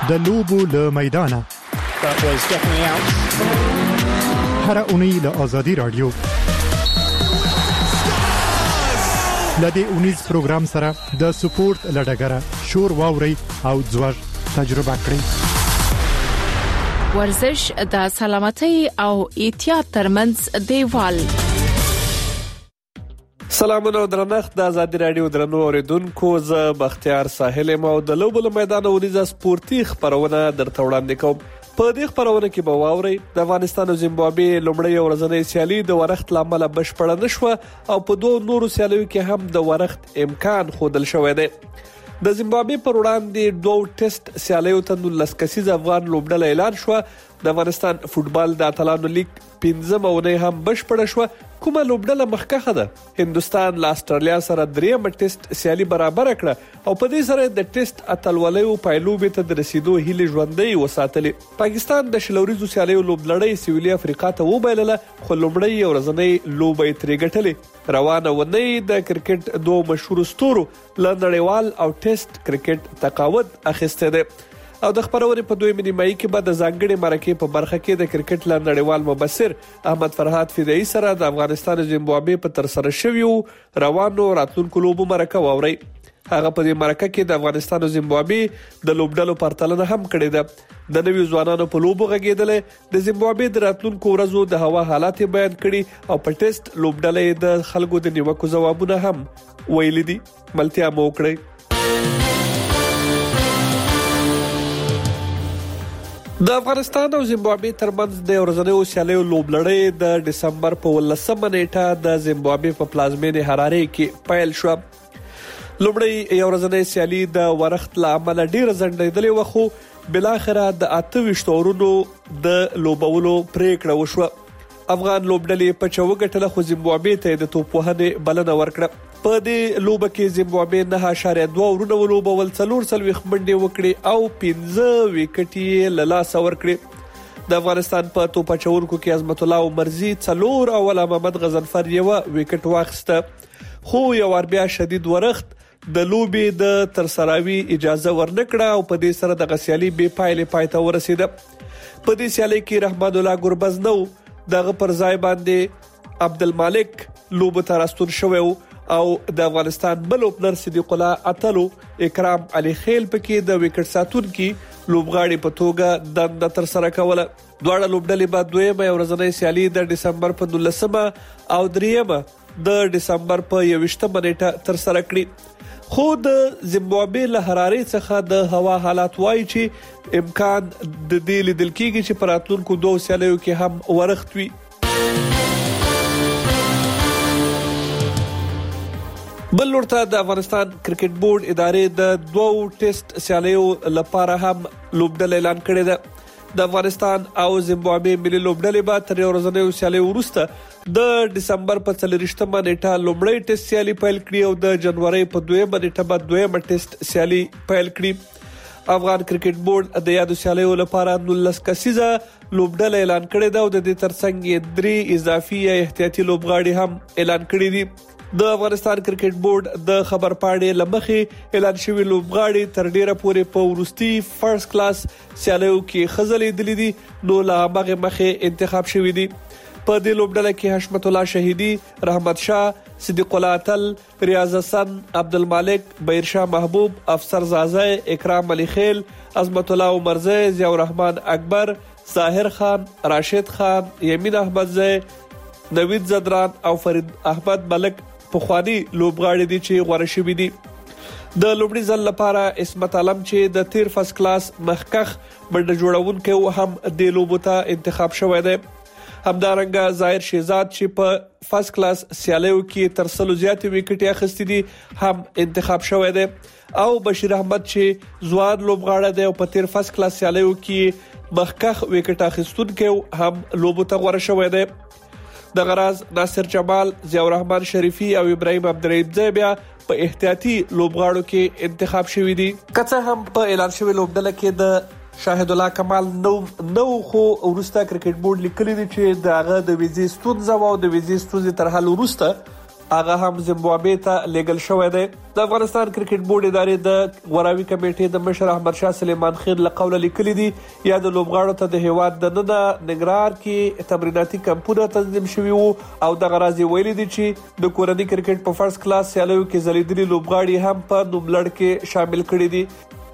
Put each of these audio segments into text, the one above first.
د لوبو له میدانه هر اونۍ له آزادي رادیو لدې اونیز پروګرام سره د سپورت لړګره شور واوري او ځوړ تجربه کړئ. ورزش د سلامتۍ او احتیاط ترمنځ دیوال. سلامونه درنښت د آزادي رادیو درنو اوریدونکو، زه بختیار ساحل مو د لوبو له میدان اونیز سپورتي خبرونه درته وړاندې کوم. په دې خبرونه کې به واورئ د افغانستان او زیمبابوې لومړی ورځنۍ سیالي د ورښت لامل بشپړه نشوه او په دوه نورو سیالیو کې هم د ورښت امکان ښودل شوی دی. د زیمبابوې پر وړاندې دوه ټیسټ سیالیو ته 19 کسیز افغان لوبډله اعلان شوه. د افغانستان فوتبال د اتلانو لیگ 15 اونۍ هم بشپړه شوه. کومه لوبډله مخکښه ده؟ هندستان له استرالیا سره درېمه ټیسټ سیالي برابر کړه او په دې سره د ټیسټ اتلولیو پایلوبې ته د رسیدو هیله ژوندۍ وساتلې. پاکستان د شلوريزو سیالیو لوبلړۍ سویلي افریقا ته وبایلله خو لومړی ورځنۍ لوبې ترې ګټلې. روانه ونې د کرکټ دوه مشهور ستورو له نړیوال او ټیسټ کرکټ تقاعد اخیسته ده او د خبرونې په دویمه نیمایي کې به د ځانګړي مرکې په برخه کې د کرکټ له نړیوال مبصر احمد فرهاد فدایي سره د افغانستان او زیمبابوې په ترسره شویو روانو راتلونکو لوبو مرکه واوري. هغه په دې مرکه کې د افغانستان او زیمبابوې د لوبډلو پرتلنه هم کړې ده. د نویو ځوانانو په لوبو غږیدل د زیمبابوې د راتلونکو ورځو د هوا حالات بیان کړي او په ټیسټ لوبډلې د خلکو د نیوکو ځوابونه هم ویلي دي. ملتیا مو وکړئ. د افغانستان او زیمبابوې ترمنځ د ورځنیو سیالیو لوبلړۍ د دسمبر په 18 نیټه د زیمبابوې په پلازمینې حرارې کې پیل شو. لومړی ورځنۍ سیالي د ورښت له امله ډیره ځنډېدلې و خو بلاخره د 28 اورونو د لوبولو پریکړه وشوه. افغان لوبډلې په چوغټله خو زیمبابوې ته د توپ وهنې بلنه ورکړه. په دې لوبه کې زیمبابوې 9.2 اورونه ولوبول، 4 منډې وکړې او 15 وکټې له لاسه ورکړې. د افغانستان په توپ اچونکو کې عظمت الله عمرزي 4 او محمد غضنفر 1 وکټ واخیسته خو یو بیا شدید ورښت د لوبې د ترسراوي اجازه ورنکړه او په دې سره د غسیالي بې پایلې پایته ورسیده. په دې سیالي کې رحمت الله ګربز نو دغه پر ځای باندې عبدالمالک لوب ته راستون شوی او د افغانستان بل اوپنر صدیق الله اتلو اکرام علي خیل پکې د وکټ ساتونکي لوبغاړي په توګه دنده تر سره کوله. دواړه لوبډلې بعد دویمه ورځنۍ سیالي د دسمبر په 19 او دریمه د دسمبر په 21 نیټه تر سره کړي. خو د زیمبابوې له حرارې څخه د هوا حالات وایي چې امکان د دې لیدل کېږي چې په راتلونکو دوه سیالیو کې هم ورښت وي. بل ورته د افغانستان کرکټ بورډ ادارې د دوه ټیسټ سیالیو لپاره هم لوبډله اعلان کړې ده. د افغانستان او زیمبابوې ملي لوبډلې به تر ورځنیو سیالیو وروسته د دسمبر په 30 نیټه لومړی ټیسټ سیالي پیل کړي او د جنوري په 2 نیټه به دویمه ټیسټ سیالي پیل کړي. افغان کرکټ بورډ د یادو سیالیو لپاره 19 کسیزه لوبډله اعلان کړې ده او د دې ترڅنګ 3 اضافي احتیاطي لوبغاړي هم اعلان کړي دي. د افغانستان کرکټ بورډ د خبر پاڼې لمخې اعلان شوی لوبغاړي تر ډیره پورې په ورستي فرست کلاس سیالیو کې خزلې دي دي نو لا هغه مخې انتخاب شوی دي. په دې لوبډله کې حشمت الله شهیدی، رحمت شاه، صدیق الله اتل، ریاض حسن، عبدالمالک، بهرشاه محبوب، افسر زازه، اکرام علي خیل، عظمت الله عمرزی، ضیاء الرحمن اکبر، ظاهر خان، راشد خان، یمین احمدزی، نوید زدران او فرید احمد ملک پخوانی لوبغاړي دي چې غوړه شوي دي. د لومړي ځل لپاره اسمت عالم چې د تیر فرست کلاس مخکخ منډه جوړونکی هم د لوبو ته انتخاب شوی دی. همدارنګه ظاهر شهزاد چې په فرست کلاس سیالیو کې تر 100 زیاتې وکټې اخیستې دي هم انتخاب شوی دی او بشیر احمد چې ځوان لوبغاړی دی او په تیر فرست کلاس سیالیو کې مخکخ وکټ اخیستونکی هم لوبو ته غوړه شوی دی. د غراز ناصر جمال، ضیاء الرحمن شریفي او ابراهیم عبدالرحیم بیا په احتیاطي لوبغاړو کې انتخاب شوي دي. که څه هم په اعلان شوی لوبډله کې د شاهد الله کمال نو خو وروسته کرکټ بورډ لیکلي دي چې دغه د ویزې ستونزه او د ویزې ستونزې تر حل وروسته هغه هم زیمبابوې ته لیږل شوی دی. د افغانستان کرکټ بورډ ادارې د غوراوي کمیټې د مشر احمد شاه سلیمان خېل له قوله لیکلي دي یا د لوبغاړو ته د هیواد دننه ننګرهار کې تمریناتي کمپونه تنظیم شوي وو او دغه راز یې ویلي دي چې د کورني کرکټ په فرست کلاس سیالیو کې ځلیدلي لوبغاړي هم په نوملړ کې شامل کړي دي.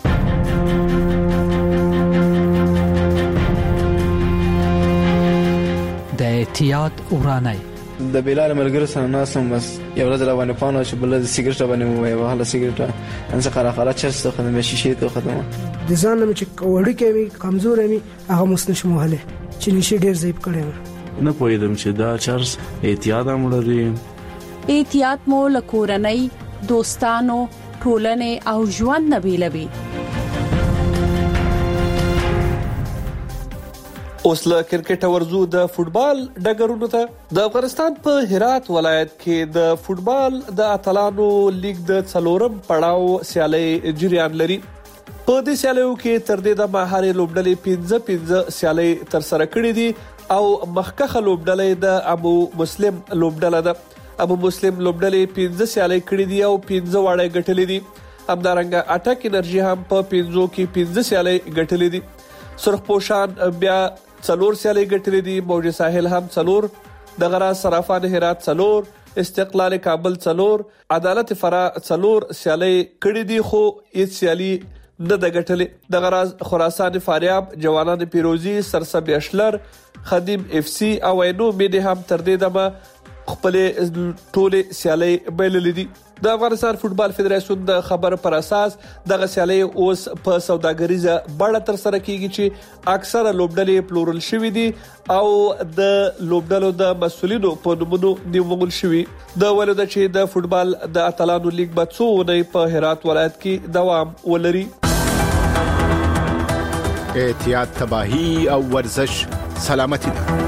د احتیاط ورانای د بلال ملګرو سره ناسم بس یو ورځ روانه پانو چې بل د سیګریټ باندې مو وهله سیګریټ ان څه خلا چرته خدمه شیشه ته خدمه د ځان مې چې وړي کې کمزور مې هغه مسنه شموله چې نشي ډیر زیب کړم نه پوهیدم چې دا چرس احتیاط امړي احتیاط مو لکورنۍ دوستانو ټولنې او ژوند نبیلوي. اوس له کرکټ ورزو د فوتبال ډګرونو ته. د افغانستان په هرات ولایت کې د فوتبال د اتلانو لیګ د 4م پړاو سیالي جریان لري. په دې سیالیو کې تر دې د مهاري لوبډلې 15 سیالي تر سره کړې دي او مخکخه لوبډلې د ابو مسلم لوبډله ده. ابو مسلم لوبډلې 15 سیالي کړې دي او 15 واړه ګټلې دي. همدارنګه اټک انرژي هم په 15 کې 15 سیالي ګټلې دي. سرخپوشان بیا 4 سیالي ګټلې دي. موج ساحل هم 4، د غراز صرافان هرات 4، استقلال کابل 4، عدالت فرا 4 سیالي کړې دي خو هیڅ سیالي نه د ګټلې. د غراز خراسان فاریاب، جوانان پیروزی، سرسبز اشلر، خدیم اف سی او اینو مې هم تر دې دمه خپل ټوله سیالي بایللې دي. د افغانستان فوتبال فدراسیون د خبر پر اساس دغه سیالي اوس په سوداګریزه بڼه تر سره کیږي چې اکثره لوبډلې پلورل شوې دي او د لوبډلو د مسولینو په نومونو نیول شوی. د ولود چې د فوتبال د اتلانو لیګ به څو ونې په هرات ولایت کې دوام ولري. احتیاط تباہی او ورزش سلامتی ده.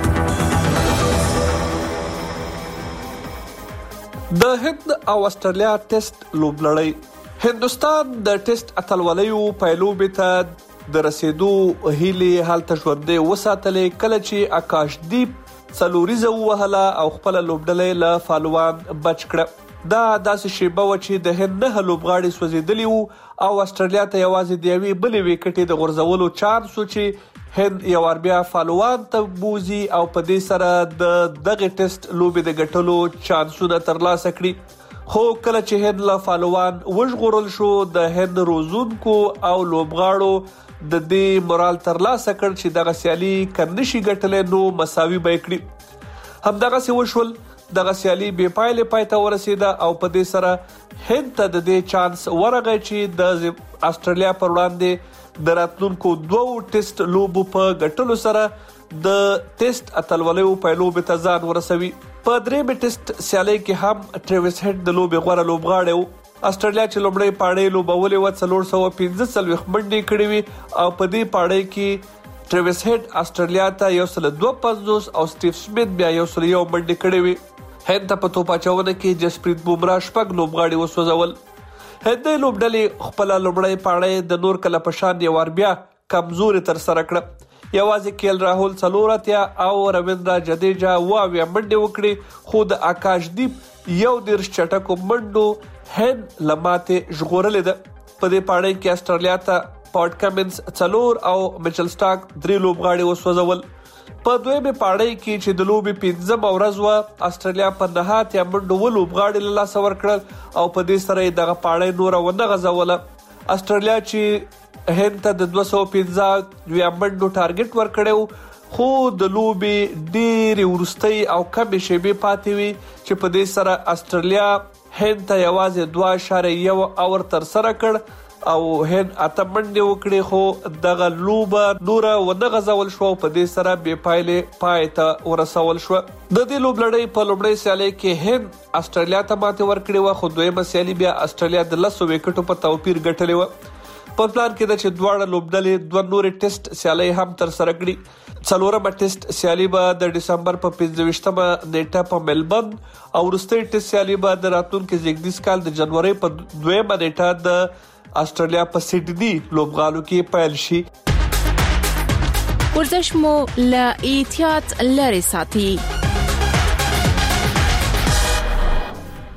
د هند او استرالیا ټیسټ لوبلړۍ. هندستان د ټیسټ اتلولیو پایلوبې ته د رسیدو هیله حالت ژوندې وساتلې کله چې آکاشدیپ څلوریزه وهله او خپل لوبډلې له فالوان بچ کړه. دا داسې شیبه و چې د هند نه لوبغاړي سوځیدلی وو او استرالیا ته یوازې د یوې بلې وکټې د غورځولو چانس و چې هند یو ور بیا فالوان ته بوزي او په دې سره د دغه ټیسټ لوبې د ګټلو چانسونه ترلاسه کړي. خو کله چې هند له فالوان وژغورل شو د هند روزونکو او لوبغاړو د دې مورال ترلاسه کړ چې دغه سیالي کنيشي ګټلې نو مساوي به کړي. همدغه څه وشول. دغه سیالي بې پایلې پاتې ورسیده او په دې سره هند ته د دې چانس ورغی چې د استرالیا پر وړاندې د راتلونکو 2 ټیسټ لوبو په ګټلو سره د ټیسټ اتلولیو پایلوب ته ځان ورسوي. په درېمه ټیسټ سیالي کې هم ټریویس هډ د لوبې غوړه لوبغاړی وو. استرالیا چې لومړی پاړې لوبولې و 415 منډې کړې وي او په دې پاړې کې ټریویس هډ استرالیا ته 152 او سټیف سمیت بیا 101 منډې کړې وي. هند ته په توپاچونه کې جسپریت بومرا شپږ لوبغاړي وسوځول. هندي لوبډلې خپل لومړی پاړې د نور کله پشان یو ور بیا کمزوري تر سره کړ. یوازې کېل راهول 4 او رویندرا جډیجا 2 منډې وکړي خو د آکاشدیپ یو ډیر چټکو منډو هند لماته ژغورلې ده. په دې پاړې کې استرالیا ته پاټ کمنز 4 او میچل سټاک 3 لوبغاړي وسوځول. په دویمه پاړې کې چې د لوبې 15 ورځ و استرالیا په نهایت منډو لوبغاړي له لاس ورکړل او په دې سره دغه پاړې نور ونه غځوله. استرالیا چې هند ته د 215 منډو ټارګټ ورکړو خو د لوبې ډېر ورستۍ او کم شیبې پاتې وي چې په دې سره استرالیا هند ته یوازې 2.1 اور تر سره کړ او هند اتمنډه وکړي خو دغه لوبه نور ونه غځول شو په دې سره بې پایلې پایته ورسول شو. د دې لوبلړۍ په لومړۍ سیالي کې هند استرالیا ته ماته ورکړي و خو دویمه سیالي بیا استرالیا د 10 وکټو په توپیر ګټلې و. په پلان کې د چې دواړه لوبډلې 2 نور ټیسټ سیالي هم تر سره کړي. 4مه ټیسټ سیالي به د دسمبر په 15مه نیټه په ملبورن او وروستۍ ټیسټ سیالي به د راتلونکي زیږدیز کال د جنوري په 2مه نیټه د استرالیا په سیډني لوبغالو کې پیل شي. ورزش مو له احتیاط لري ساتي.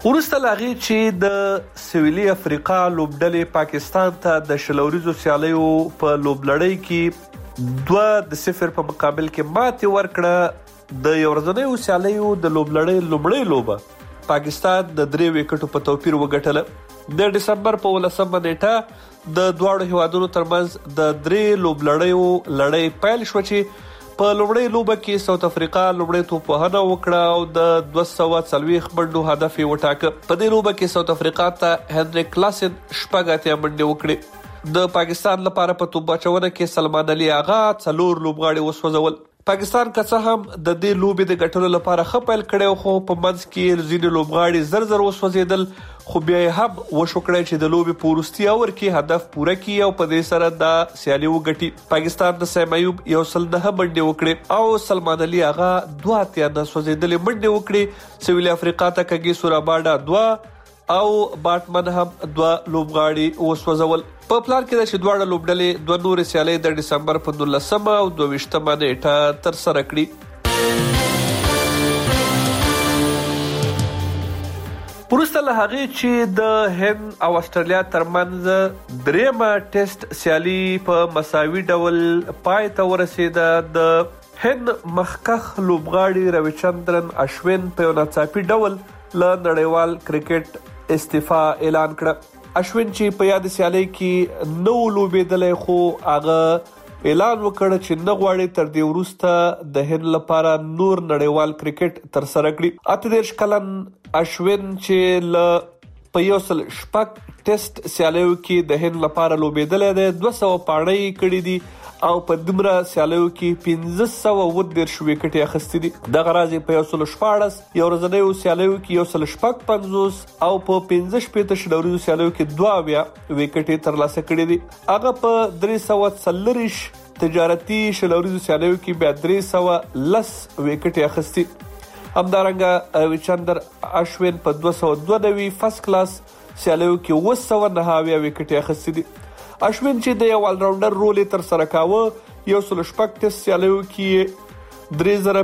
وروسته لاغي چې د سویلي افریقا لوبډلې پاکستان ته د شلوريزو سیالیو په لوبلړۍ کې 2-0 په مقابل کې ماتې ورکړه. د یو ورځنیو سیالیو د لوبلړۍ لومړۍ لوبه پاکستان د 3 وکټو په توپیر وګټله. د دسمبر په 18 نیټه د دواړو هیوادونو ترمنځ د 3 لوبلړیو لړۍ پیل شو چې په لومړۍ لوبه کې ساوث افریقا لومړی توپوهنه وکړه او د 240 منډو هدف یې وټاکه. په دې لوبه کې ساوث افریقا ته هنری کلاسن 8 منډې وکړې. د پاکستان لپاره په توپ اچونه کې سلمان علي آغا 4 لوبغاړي وسوځول. پاکستان که څه هم د دې لوبې د ګټلو لپاره ښه پیل کړی خو په منځ کې ځینې لوبغاړي زر وسوځېدل، خو بیا یې هم وشو کړی چې د لوبې په وروستي اور کې هدف پوره کړي او په دې سره د سیالي وګټي. پاکستان د سیم ایوب 109 منډې وکړې او سلمان علي آغا 2 سوځېدلې منډې وکړې. سویلي افریقا ته کګي سوراباډا 2 او باټمن هم 2 لوبغاړي وسوځول. په پلان کې د شډواړه لوبډلې 2 نور سیالۍ د دسمبر په 19 او 22 نیټه تر سره کړي. وروسته له هغې چې د هند او استرالیا ترمنځ 3مه ټیسټ سیالي په مساوي ډول پای ته ورسېده، د هند مخکخ لوبغاړي رویچندرن اشوین په یو ناڅاپي ډول له نړیوال کرکټ استعفا اعلان کړه. اشوین چې په یاد سیالۍ کې نو لوبېدلی خو هغه اعلان وکړ چې نه غواړي تر دې وروسته د هند لپاره نور نړیوال کرکټ تر سره کړي. 38 کلن اشوین چې له په 106 ټیسټ سیالیو کې د هند لپاره لوبېدلی دی، 200 پاڼۍ کړي دي او په دمره سیالیو کې 1510 وکټې اخیستې دي. دغه راز په 114 یو ورځنیو سیالیو کې 150 او په 15 شلوريزو سیالیو کې 2 وکټې ترلاسه کړې دي. هغه په 340 تجارتي شلوريزو سیالیو کې بیا 310 وکټې اخیستې. همدارنګه رویچندر اشوین په 292 فرست کلاس سیالیو کې 209 وکټې اخیستې دي. اشوین چې د یو آلراونډر رول تر سره کاوه، 106 ټیسټ سیالیو کې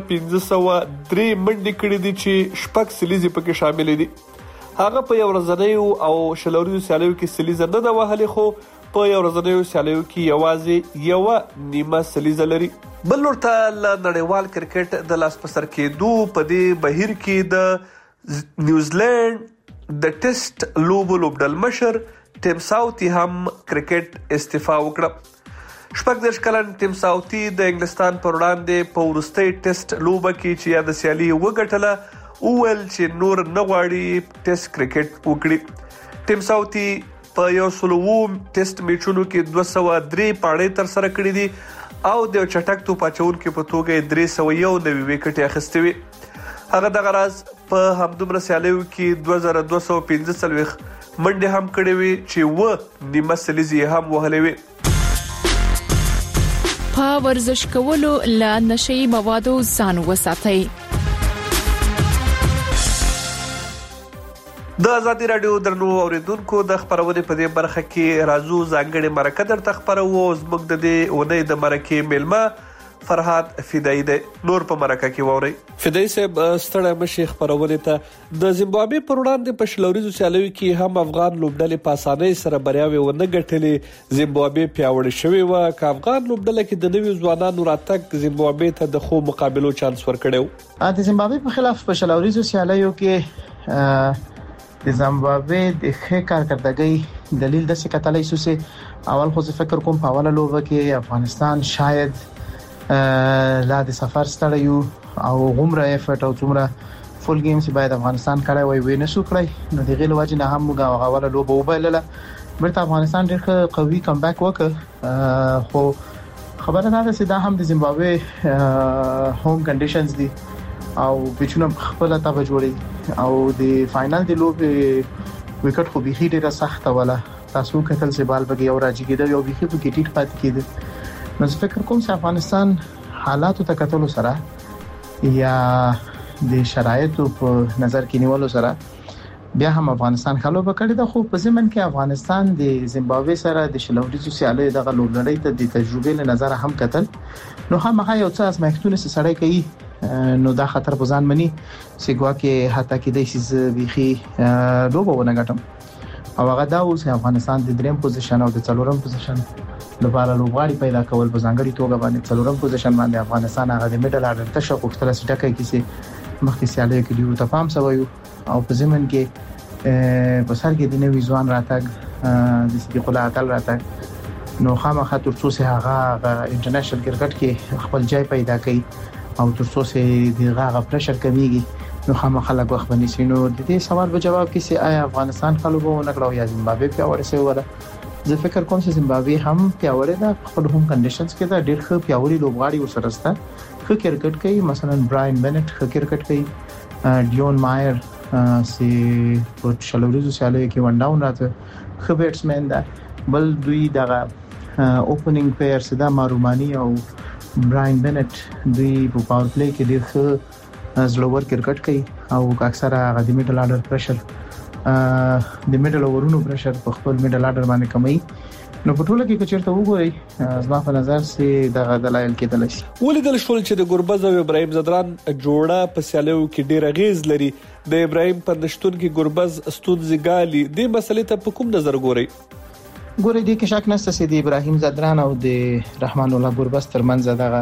3503 منډې کړې دي چې 6 سلیزې پکې شامل دي. هغه په یو ورځنیو او شلوريزو سیالیو کې سلیزه نه ده وهلې، خو په یو ورځنیو سیالیو کې یوازې یو نیمه سلیزه لري. بل ورته له نړیوال کرکټ د لاس په سر کېدو په دې بهیر کې د نیوزیلند د ټیسټ لوبډل مشر ټیم ساوثي هم کرکټ استعفا وکړه. 14 کلن ټیم ساوثي د انګلستان پر وړاندې په وروستۍ ټیسټ لوبه کې چې د سیالي وګټله وویل چې نور نه غواړي ټیسټ کرکټ وکړي. ټیم ساوثي په 100 ټیسټ میچونو کې 203 پاڼۍ تر سره کړې دي او د چټک توپ اچونکو په توګه 301 وکټې اخیستې وي. هغه دغه راز په همدومره سیالیو کې 2245 منډې هم کړې وي چې نیمه سلیزې هم وهلې وي. په ورزش کولو له نشئی موادو ځان وساتئ. د ازادي رادیو درنو اوریدونکو د خبرونه په دې برخه کې راځو ځانګړي مرکه درته خبرو. زموږ د دې اونۍ د مرکه میلمه فرحات فدایی دی. نور په مرکه کې ووري. فدایی صاحب ستړی مشي خبرونه ته د زیمبابوې پر وړاندې په شلوريزو سیالیو کې هم افغان لوبډلې په اسانۍ سره بریاوې ونه ګټلې. زیمبابوې پیاوړې شوې و که افغان لوبډله کې د نویو ځوانانو راتګ زیمبابوې ته د خو مقابلو چانس ورکړو. د زیمبابوې په خلاف په شلوريزو سیالیو کې د زیمبابوې د ښه کارکردګۍ دلیل د څه کتلای شو چې اول خو فکر کوم په اوله لوبه کې افغانستان شاید لا د سفر ستړیو او غومره افټ او څومره فول گیم چې باید افغانستان کړای وي نه سو کړی، نو د غیل وجه نه هم موږ غواړو لوبه وبایلله. برته افغانستان ډېر قوي کمبیک وکړ، خو خبره دا ده چې دا هم د زیمبابوې هوم کنډیشنز دي او بچونه خپل ته جوړي او د فائنل د لوبې وکټ خو به ډیره سخت ولا تاسو کتل چې بال بګي او راځي کېده یو به په ګټیټ پات کېده. نو فکر کوم چې افغانستان حالاتو ته کتلو سره یا د شرایطو په نظر کې نیولو سره بیا هم افغانستان خلو بکړی د خو په زمن کې افغانستان د زیمبابوې سره د شلوريزو سیالیو دغه لوبلړۍ ته د تجربې له نظر هم کتل، نو هم هغه یو څه ازمایښتونه سره کوي نو دا خطر په ځان مني چې ګواکې حتی کې د سیز بيخي لوبه ونه غټم او هغه دا اوس افغانستان د دریم پوزیشن او د څلورم پوزیشن لپاره لوبغاړي پیدا کول په ځانګړي توګه باندې څلورم پوزیشن باندې افغانستان هغه د میډل اډر ته شو کوختل سټکه کې سي مخکې سیالي کې دیو ته پام سویو او په زمن کې په سر کې د نوې ځوان راتګ د صدیق الله عطل راتګ نو خامخا ترڅو سه هغه انټرنیشنل کرکټ کې خپل ځای پیدا کړي او ترڅو سه دغه پرشر کمیږي نو خامخا لا غوښ باندې سينو د دې سوال په جواب کې سي آیا افغانستان خلکو نکړو یا زیمبابوے پیاوړی سي وره زه فکر کوم چې زیمبابوے هم پیاوړی ده خپل هم کنډیشنز کې دا ډېر ښه پیاوړی لوبغاړي ورسره ښه کرکټ کوي مثلا براین بنټ ښه کرکټ کوي ډیون مایر سي په شلوريزو سیالي کې ون ډاون راته ښه بیټسمن ده بل دوی دغه اوپننګ پلیئر سدا مارومانی او براین بنټ دوی په پاور پلی کې ډېر ښه زلوور کرکټ کوي او اکثره هغه د میډل اډر پرشر د میډل اورونو پرشر په خپل میډل اډر باندې کمي نو په ټوله کې چیرته وګورئ زما په نظر سي دغه دلایل کېدل شي ولیدل شول چې د ګوربز او ابراهیم زدران جوړه په سیالیو کې ډېر غیز لري د ابراهیم پندشتون کې ګوربز ستونزې ګالي د مسلې ته په کوم نظر ګورئ دې کې شک نشته چې د ابراهیم زدران او د رحمان الله ګوربز ترمنځ دغه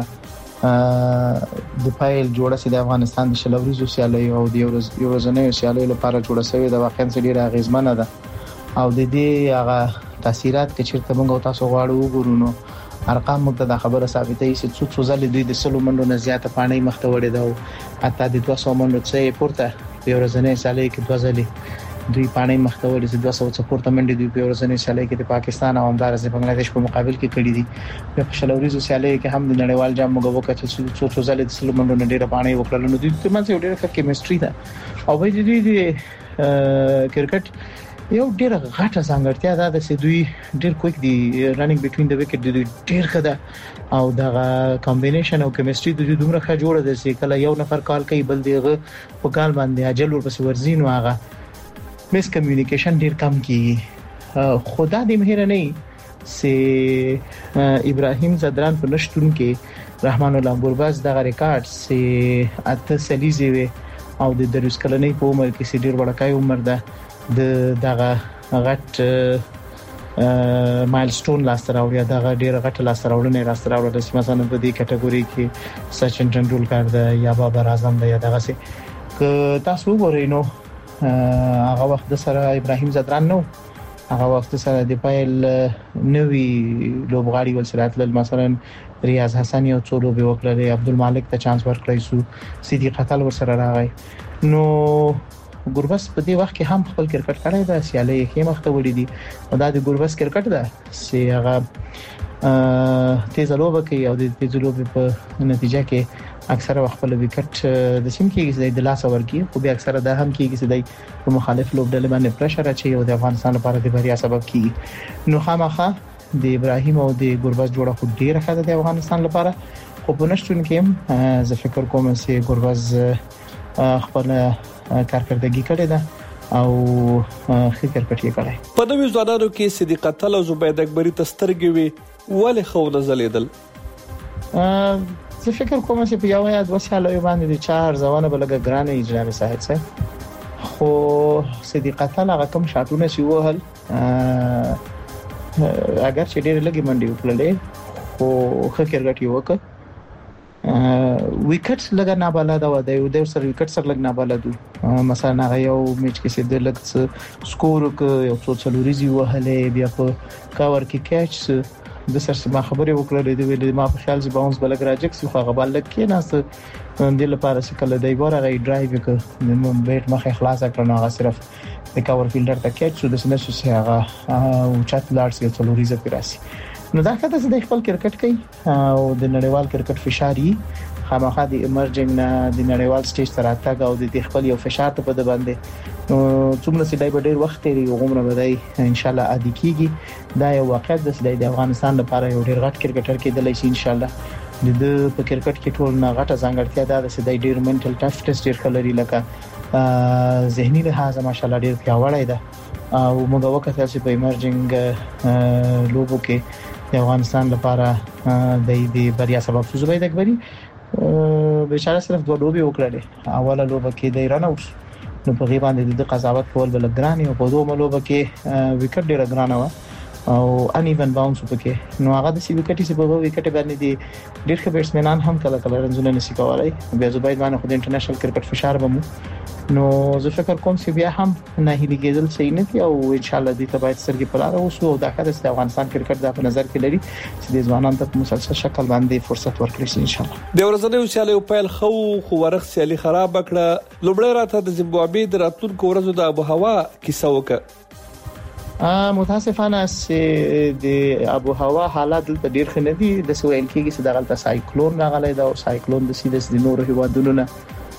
د پایل جوړه سي د افغانستان د شلوريزو سیالیو او د یورزنې سیالیو لپاره جوړه شوی د واقعا ډیره غیزمنه ده او د دې هغه تاثیرات کې چیرته موږ تاسو غواړو وګورو نو ارقام موږ ته خبره ثابتې چې څو ځله دوی د سلو منډو نه زیاته پانی مخته وړي دا حتی د 200 منډو څخه پورته یورزنې سیالیو کې 2 ځله دوی پانی مخته وړي چې 200 څخه پورته منډي دوی په یورزنې سیالیو کې د پاکستان او همدارس بنگلاديش په مقابل کې کړي دي په شلوريزو سیالیو کې هم د نړیوال جام موږ وکړو چې څو ځله د سلو منډو نه ډیره پانی وکړل نو دوی ترمنځ یو ډیره ښه کیمستري ده او به دوی د کرکټ یو ډیر غټه ځانګړتیا ده چې دوی ډیر کویک دی رننګ بیټوین د وکټ دوی ډیر خده او دغه کمبینیشن او کیمستري د دوی دومره ښه جوړه ده چې کله یو نفر کال کوي بل دیغه په کال باندې اجل ورپسې ورزین واغه مس کمیونیکیشن ډیر کم کیږي خدا دې مهر نه سي ابراهیم زدران په نشټون کې رحمان الله ګوربز دغه ریکارډ سي اته سلیزي او د دروس کلنۍ په عمر کې سي ډیر وړکای عمر ده د دغه غټ مایلستون لاستر راوړی دغه ډیر غټ لاستر راوړنه راستر راوړل چې مثلا په دې کټګوري کې سچن تندولکر ده یا بابر اعظم ده یا دغه څه ک تاسو وګورئ نو هغه وخت سره ابراهیم زدران نو هغه وخت سره د پایل نوې لوبغاړي ولسرات مثلا ریاض حسن یو څو لوبي وکړل عبدالمالک ته چانس ورکړی سو صدیق قتل ورسره راغی نو ګوربز په دې وخت کې هم خپل کرکټ کړی دا سیالي کې مخته وړي دي او دا د ګوربز کرکټ ده چې هغه تیز لوبه کوي او د تیز لوبې په نتیجه کې اکثره خپل وکټ د سیم کې د لاس ورکی خو به اکثره دا هم کېږي چې د مخالف لوبډلې باندې پرشر اچي او د افغانستان لپاره د بریا سبب کیږي نو خامخا د ابراهیم او د ګوربز جوړه خو ډیره ښه ده د افغانستان لپاره خو په نشټون کې زه فکر کوم چې ګوربز خپل کارکردګي کړې ده او ښه کرکټ یې کړی په نوې ځوانانو کې صدیق قتل او زبید اکبری تسترګي وي ولې خو نزلیدل زه فکر کوم چې په یو یا دوه سالو باندې د 4 ځوانه بلګه ګرانه اجرا مساحت سه خو صدیق قتل هغه کوم شاټونه سی وهل اگر چې ډېر لګي منډي وکړلې خو ښه کرکټ یې وکړ وکټ لګا نه بالا دا و د یو سر وکټ سر لګ نه بالا دو مثلا هغه یو میچ کې سید لګ سکور یو څو څلوريزي وهلې بیا په کاور کې کیچ د سر ما خبرې وکړلې د ویل ما په خیال چې باونس بلګ راجکس خو هغه بل کې نه ست د لپاره چې کله دای بار هغه ډرایو وکړ د بیٹ مخه خلاص کړ نو هغه صرف د کاور فیلډر ته کیچ شو د سنه چې هغه او چات لارس یو څلوريزه پیراسي نو دا کته چې د خپل کرکټ کوي او د نړیوال کرکټ فشاري خامخا د ایمرجنګ نه د نړیوال سټیج تر اتګ او د خپل یو فشار ته په د باندې نو څومره چې دای په ډیر وخت لري غومره بدای ان شاء الله عادي کیږي دا یو واقعیت د افغانستان لپاره یو ډیر غټ کرکټر کېدلی شي ان شاء الله د په کرکټ کې ټول نه غټه ځانګړتیا ده چې د ډیر منټل ټف ټیسټ ډیر خلري لکه ذهني لحاظ ماشاءالله ډیر پیاوړی ده او موږ وکړل چې په ایمرجنګ لوبو کې د افغانستان لپاره د بریا سبب زبید اکبری بشاره صرف دوه لوبي وکړلې. اوله لوبه کې د ایران اوس نو په غیبه باندې د قضاوت کول بل ګرانی او په دوه لوبه کې وکټ ډیر ګرانه و او ان ایون باونس وکړي. نو هغه د سی وکټي چې په وکټ باندې دي ډیر ښه بیټسمنان هم کله کله رنزونه نشي کولای. بیا زبید باندې خو د انټرنیشنل کرکټ فشار بمو. نو زه فکر کوم چې بیا هم نه هیلي کېدل صحیح نه دي او ان شاء الله دې ته باید سرګي په لار اوسو او د افغانستان کرکټ د په نظر کې لري چې د ځوانانو ته مسلسل شکل باندې فرصت ورکړي شي ان شاء الله. د ورځنیو سیالیو پیل خو ورخ سیالي خراب کړه. لومړی راته د زیمبابوې د راتلونکو ورځو د ابو هوا کیسه وکړه. متاسفانه چې د ابو هوا حالات دلته ډیر ښه نه دي. د سویل کېږي چې دغه سایکلون راغلی دا او سایکلون د سیدس د نور هیوادونو نه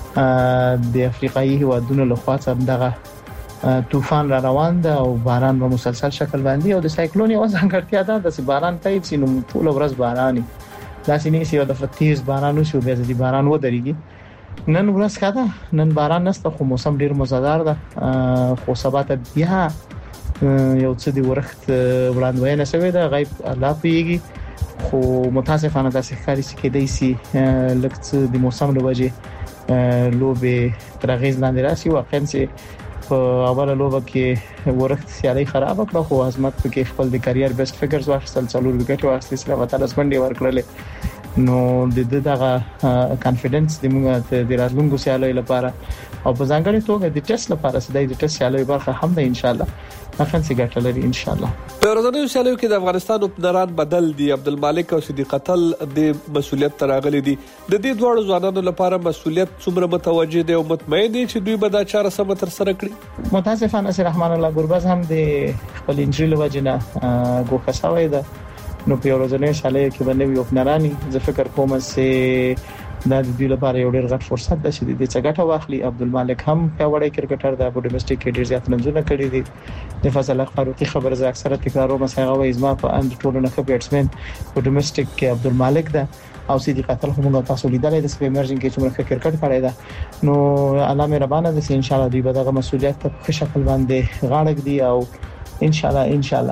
د افریقایي هیوادونو له خوا څخه دغه طوفان را روان ده او باران په مسلسل شکل باندې او د سایکلون یو ځانګړتیا ده چې باران تایید شي نو ټول ورځ باراني داسې نه شي د فتیز باران وشو بیا د باران ودرېږي. نن ورځ کاده نن باران نشته خو موسم ډیر مزدار ده. خو سبا ته بیا یو څه دی ورخت وړاندوینه شوې ده غیب الله پیږي. خو متاسفانه داسې ښکاري چې کېدای شي لکه د موسم له وجې لوبه ترغیز لاندې راشي. واقعا چې په اوله لوبه کې ورخت سیالي خراب کړه خو عظمت په خپل د کرییر بیسټ فګرز واخیستل 4 وکټ واخیستل سره وته لسمنډي ورکړل. نو د دغه کانفیډنس د موږ د راتلونکو سیالي لپاره او په ځانګړي توګه د ټیسټ لپاره سده د ټیسټ سیالي برخه هم ده ان شاء الله اخن سي ګټلري ان شاء الله. په ورځنیو سیالیو کې د افغانستان اوپنران بدل دي. عبدالمالک او صدیق قتل د مسولیت تراغلي دي. د دې دوه ځوانانو لپاره مسولیت څومره متوجه دي او مطمئن دي چې دوی به دا چاره سم تر سره کړي؟ متاسفانه سي رحمان الله ګرباز هم د خپل انجری لوجنه ګوښه شوی ده. نو په ورځنیو سیالیو کې باندې یو اوپنرانی زه فکر کوم چې دا د دې لپاره یو ډېر غټ فرصت ده چې د دې څخه واخلي. عبدالمالک هم پیاوړی کرکټر دی. په ډومېسټک کې ډېر زیات رنونه کړی دي. د فضل فاروقي خبر زه اکثره تکرارو مسایغه وای ازما په اند ټولو نه بیټسمن په ډومېسټک کې عبدالمالک ده او صدیق قتل هم نو تاسو لیدلې د سپیمرجن کې څومره کرکټ کړی ده. نو الله مې ربانه د ان شاء الله دوی به دغه مسولیت په شکل باندې غاړه دی او ان شاء الله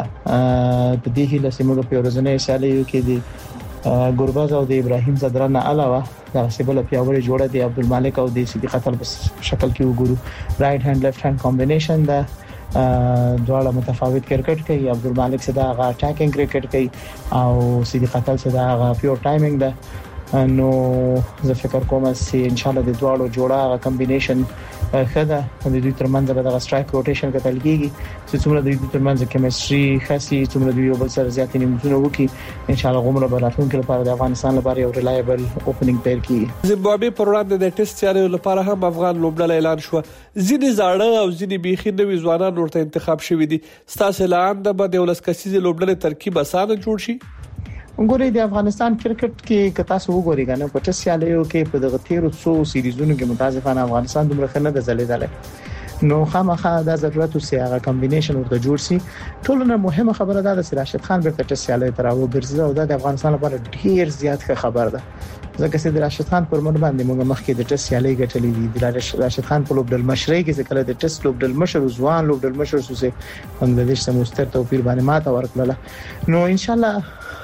په دې هیله چې موږ په ورځنۍ سیالیو کې دي ګورباز او د ابراهیم زدران علاوه دا سیبل پیاوړی جوړه دی. عبدالمالک او د صدیق قتل په شکل کې وګورو رائټ هاند لیفت هاند کمبینیشن ده. دواړه متفاوت کرکټ کوي. عبدالمالک صدا غا اٹیکینګ کرکټ کوي او صدیق قتل صدا غا پیور ټایمینګ ده. نو زه فکر کوم چې ان شاء الله د دواړو جوړه کمبینیشن خدا د دوی ترمنځ به د سټرایک روټیشن کتل کیږي چې څومره د دوی ترمنځ کیمستري خاصي څومره د یو بل سره زیاتې نیمونه وکي. ان شاء الله غومره براتون کې لپاره د افغانستان لپاره یو ریلایبل اوپننګ پیر کیږي. زیمبابوې پر وړاندې د ټیسټ سیالیو لپاره هم افغان لوبډله اعلان شو. ځینې زاړه او ځینې بيخي نوي ځوانان ورته انتخاب شوي دي. ستاسو اعلان د بده ولس کسيزه لوبډله ترکیب اسانه جوړ شي. وګورئ د افغانستان کرکټ کې کتا سو وګورئ کنه په ټیسټ سیالیو کې په دغه 1300 سیریزونو کې متاسفانه افغانستان دومره خنه د زلیدل. نو خامخا دا ضرورت او سیاغه کمبینیشن ورته جوړ شي. ټولنه مهمه خبره ده چې راشد خان بیرته ټیسټ سیالیو تر او ګرځي او د افغانستان لپاره ډیر زیات خبر ده. ځکه چې د راشد خان پر مړ باندې موږ مخکې د ټیسټ سیالي ګټلې دي. د راشد خان په لوبډل مشرۍ کې ځکه د ټیسټ لوبډل مشر ځوان لوبډل مشر سوسه بنگلاديش سره مستر توفیر باندې ماته ورکړه. نو ان شاء الله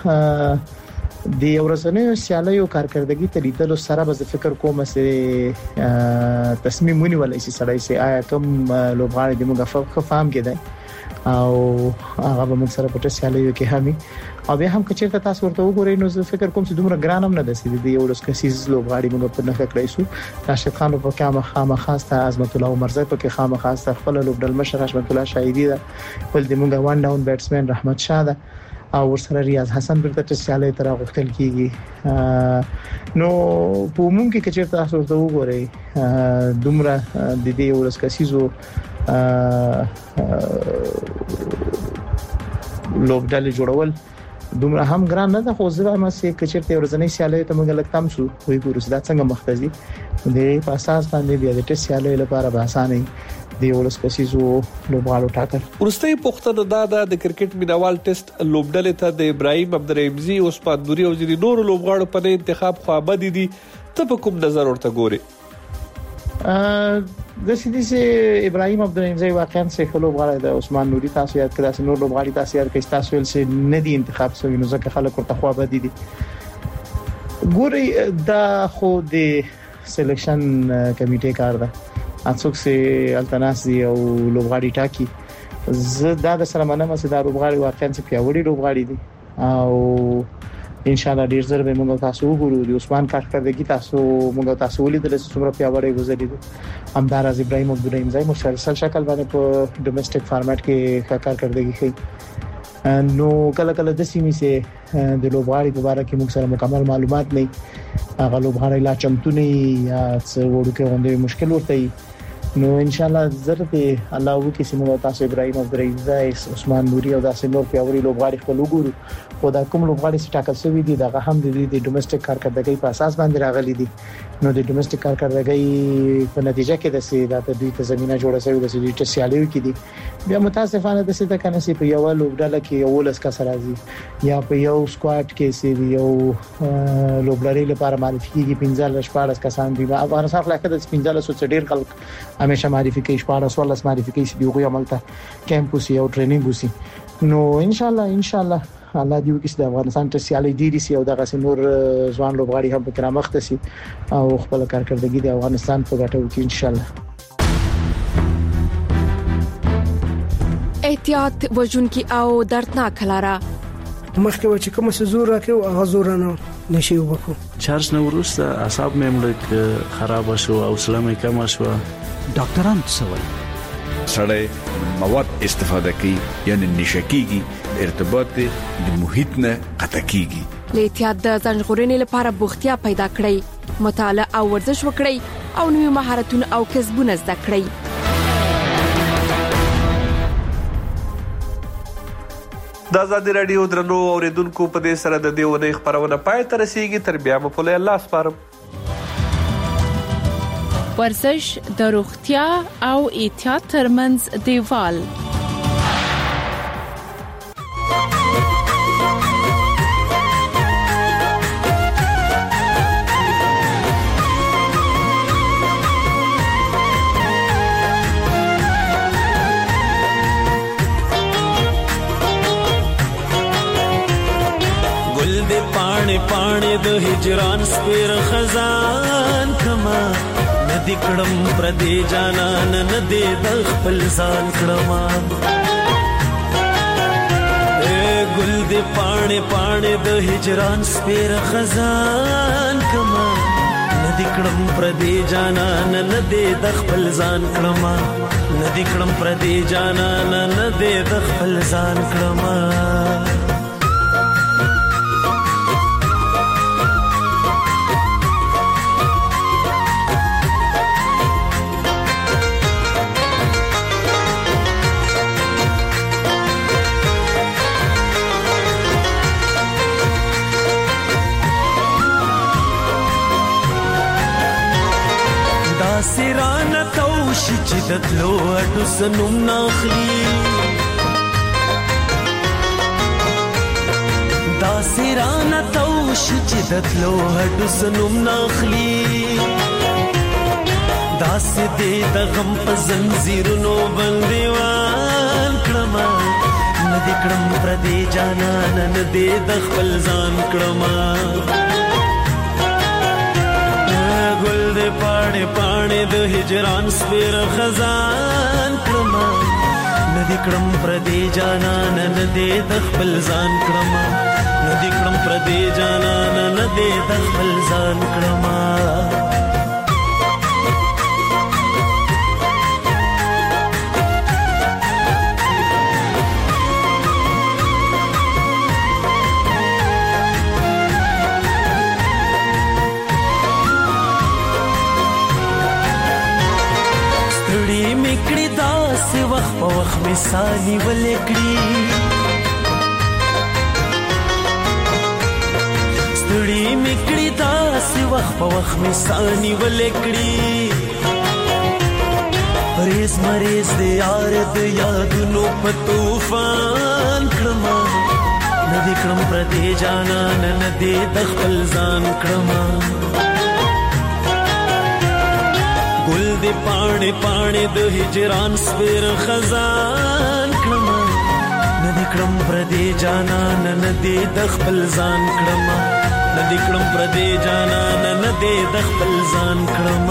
د ورځنیو سیالیو کارکړدګي ته لیدلو سره به فکر کوم چې تصمیم ونیول شي سره چې آیا کوم لوبغاړي د موږ فهم کېدای او هغه به موږ سره په ټیسټ سیالیو کې همي او به هم کچېرته تاسو ورته وګورئ. نو زه فکر کوم چې دومره ګران هم نه ده چې د یو لس کسیز لوبغاړي موږ په نخښه کړی شو. راشد خان په خامہ خاصه عظمت الله عمرزی په خامہ خاصه خپل لوبډل مشر رحمت الله شایدی ده. ول د موږ وان ډاون بیټسمن رحمت شاه ده او ورسره ریاض حسن برته سیاله تر غوښتل کیږي. نو په عموم کې کچېرته تاسو ورته وګورئ دومره د دې ولس کسیزو لوبډل جوړول دومره هم ګران نه ده. خو زه ما سي کچېرته ورځنی سیاله ته موږ لکتم شو وي ګورو دا څنګه مختزي د په اساس باندې بیا د ټیسټ سیاله لپاره به اسانه دی ولس کسيزو لوبغاړو ټاکل. ورستۍ پښتنه دا د کرکټ مینوال ټیسټ لوبډلې ته د ابراهیم عبدالرحیمزي او عثمان نوري او ځینې نور لوبغاړو په انتخاب خو ابدي دي. ته په کوم نظر ورته ګوري؟ د سیدي سي ابراهیم عبدالرحیمزي واقعا سه لوبغاړي د عثمان نوري تاسو یاد کړئ چې نور لوبغاړي تاسو یاد کړئ تاسو ول سي نه دي انتخاب شوی نو ځکه خلک ورته خو ابدي دي. ګوري دا خو د سلیکشن کمیټې کار ده، اڅوک سي التناسي او لوبغاړي ټاکي. زه دا د سره منم چې دا لوبغاړي واقعا چې پیاوړي لوبغاړي دي او ان شاء الله ډیر زر به موږ تاسو وګورو. د عثمان کارکردګي موږ تاسو ولیدل چې څومره پیاوړی گزاري دي. همدارز ابراهیم عبدالرحیم مسلسل شکل باندې په ډومېسټک فارمټ کې کارکردګي کوي. نو کله کله د سیمې سه د لوبغاړي په اړه کې موږ سره مکمل معلومات نه هغه لوبغاړي لا چمتو نه یا څه وړوکې غونډې مشکل ورته نو ان شاء الله ضرورت الله وکي چې موږ تاسو ابراهیم عبدالرحیم عثمان نوري او داسې نور پیاوړي لوبغاړي خپل وګورو. او دا کوم لوبغاړي چې ټاکل شوی دي دغه هم د ډومېسټک کارکردګۍ په اساس باندې راغلي دي. نو د ډومېسټک کارکردګۍ په نتیجه کې د سي د دوی ته زمينه جوړه شوې د سي د سیالیو کې دي. بیا متاسفانه د سي ته کنه سي په یو لوبډاله کې یو لس کس راځي یا په یو سکواډ کې سي یو لوبډاري لپاره معرفي کیږي 15 کسان دي. افغانستان خلک د 15 سو ډیر خلک همیشه معرفي کوي 14 معرفي کوي چې یو عملته کیمپوس یو ټریننګ وسی. نو ان شاء الله الله دې وکړي د افغانستان ته سیالي ډیری سي او دغه نور ځوان لوبغاړي هم په کرامت سي او خپل کارکردګي د افغانستان په ګټه وکړي ان شاء الله. احتیاط وجونکي او دردناک لاره مخکې و چې کوم څه زور راکې او هغه زور نه نشي وبکو. چارج نه ورسته اعصاب مې ملک خراب شو او سلامه کم شو. ډاکټران څه وایي؟ سړی مواد استفاده کوي یعنی نشکیږي ارتباط د محیط نه قطع کیږي. احتیاط د ځانژغورنې لپاره بوختیا پیدا کړئ، مطالعه او ورزش وکړئ او نوي مهارتونه او کسبونه زده کړئ. د آزادي رادیو درنو اوریدونکو په دې سره د دې ونې خبرونه پای ته رسیدي. تر بیا مو په الله سپارم. ورزش د روغتیا او احتیاط ترمنځ دیوال. ګل دې پاڼې پاڼې د هجران سپیر خزان کما ندی کړم پر دې جانان ندی د خپل ځان کړم. اے ګل دې پاڼې پاڼې د هجران سپیر خزان کما ندی کړم پر دې جانان ندی د خپل ځان کړم. ندی کړم پر دې جانان ندی د خپل ځان کړم. سیران توشی چې دتلو اډو سنوم ناخلی دا سیران توشی چې دتلو اډو سنوم ناخلی دا سدې د غم په زنجیرونو بندیوان کړم. ندی کړم پر دې جانان ندی د خپل ځان کړم. ګل دې پاڼې پاڼې د هجران سپیر خزان کړم. ندی کړم پر دې جانان ندی د خپل ځان کړم. ندی کړم پر دې جانان ندی د خپل ځان کړم. میکړی داسې وخت په وخت مثالي ولکړي ستړي میکړی داسې وخت په وخت مثالي ولکړي. ریز مریز د یار د یادونو په طوفان کړم. ندی کړم پر دې جانان ندی د خپل ځان کړم. ګل دې پاڼې پاڼې د هجران سپیر خزان کړم. ندی کړم پر دې جانان ندی د خپل ځان کړم. ندی کړم پردې جانان نه دې د خپل ځان کړم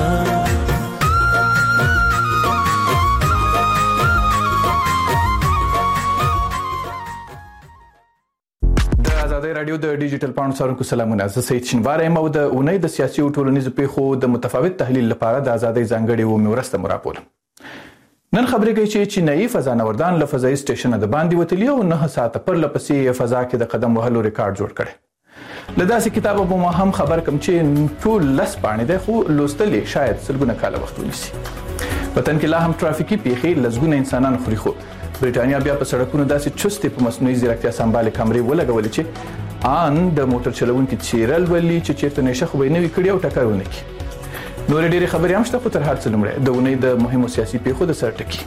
رادیو د ډیجیټل پاڼو څارونکو سلامونه. زه سید شینوار یم او د اونۍ د سیاسي او ټولنیزو پیښو د متفاوت تحلیل لپاره د ازادۍ ځانګړې و مرسته مراپورم. نن خبرې کوي چې چینایي فضانوردان له فضایي سټیشن د باندې وتلي او 9 ساعته پر لپسې فضا کې د قدم وهلو ریکارډ جوړ کړي. له داسې کتابه به ما هم خبر کوم چې ټول لس پاڼې ده خو لوستل شاید سلګونه کاله وخت ونیسي. وطن کې لا هم ترافیکي پیښې لزګونه انسانان خوري خو برېټانیا بیا په سړکونو داسې چستې په مصنوعي ځیرکتیا سمبالې کمرې ولګولې چې ان د موټر چلوونکي چیرل ولي چې چیرته نشه خو به نه وي کړی او ټکر ونه کړي. نور ډېرې خبرې هم شته خو تر هر څه لومړی د اونۍ د مهمو سیاسي پیښو د سر ټکي.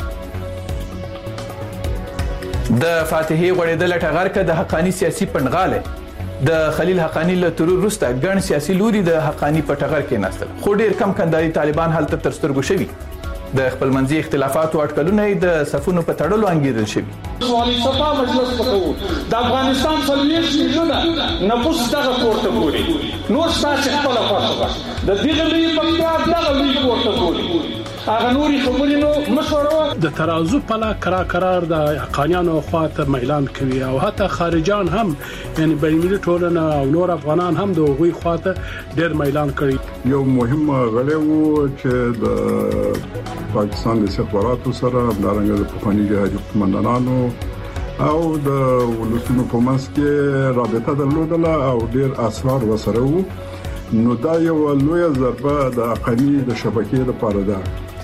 د فاتحې غوړېدل ټغر که د حقاني سیاسي پنډغالی د خلیل حقانی له ترور وروسته ګڼ سیاسي لوري د حقانی په ټغر کې ناستل خو ډېر کم کنداري طالبان هلته تر سترګو شوي. د خپلمنځي اختلافاتو اټکلونه د صفونو په تړلو انګیرل شوي. والي صفا مجلس پکو د افغانستان 40 میلیونه نفوس دغه کوړه ګوري نور ساتي خپل فاصله د دغه لوی پکا دغه لوی کوړه ګوري هغه نوري خبرې نو مشوره د ترازو پلا قرار د حقانیانو خواته میلان کوي او حتی خارجان هم یعنی بین‌المللي ټولنه او نور افغانان هم د هغوی خواته ډېر میلان کوي. یو مهم غړی وو چې د پاکستان د استخباراتو سره همدارنګه د پخواني جهادي قومندانانو او د ولسونو په منځ کې رابطه درلودله او ډېر اسرار وسره وو. نو دا یو لویه ضربه د حقاني د شبکې لپاره ده.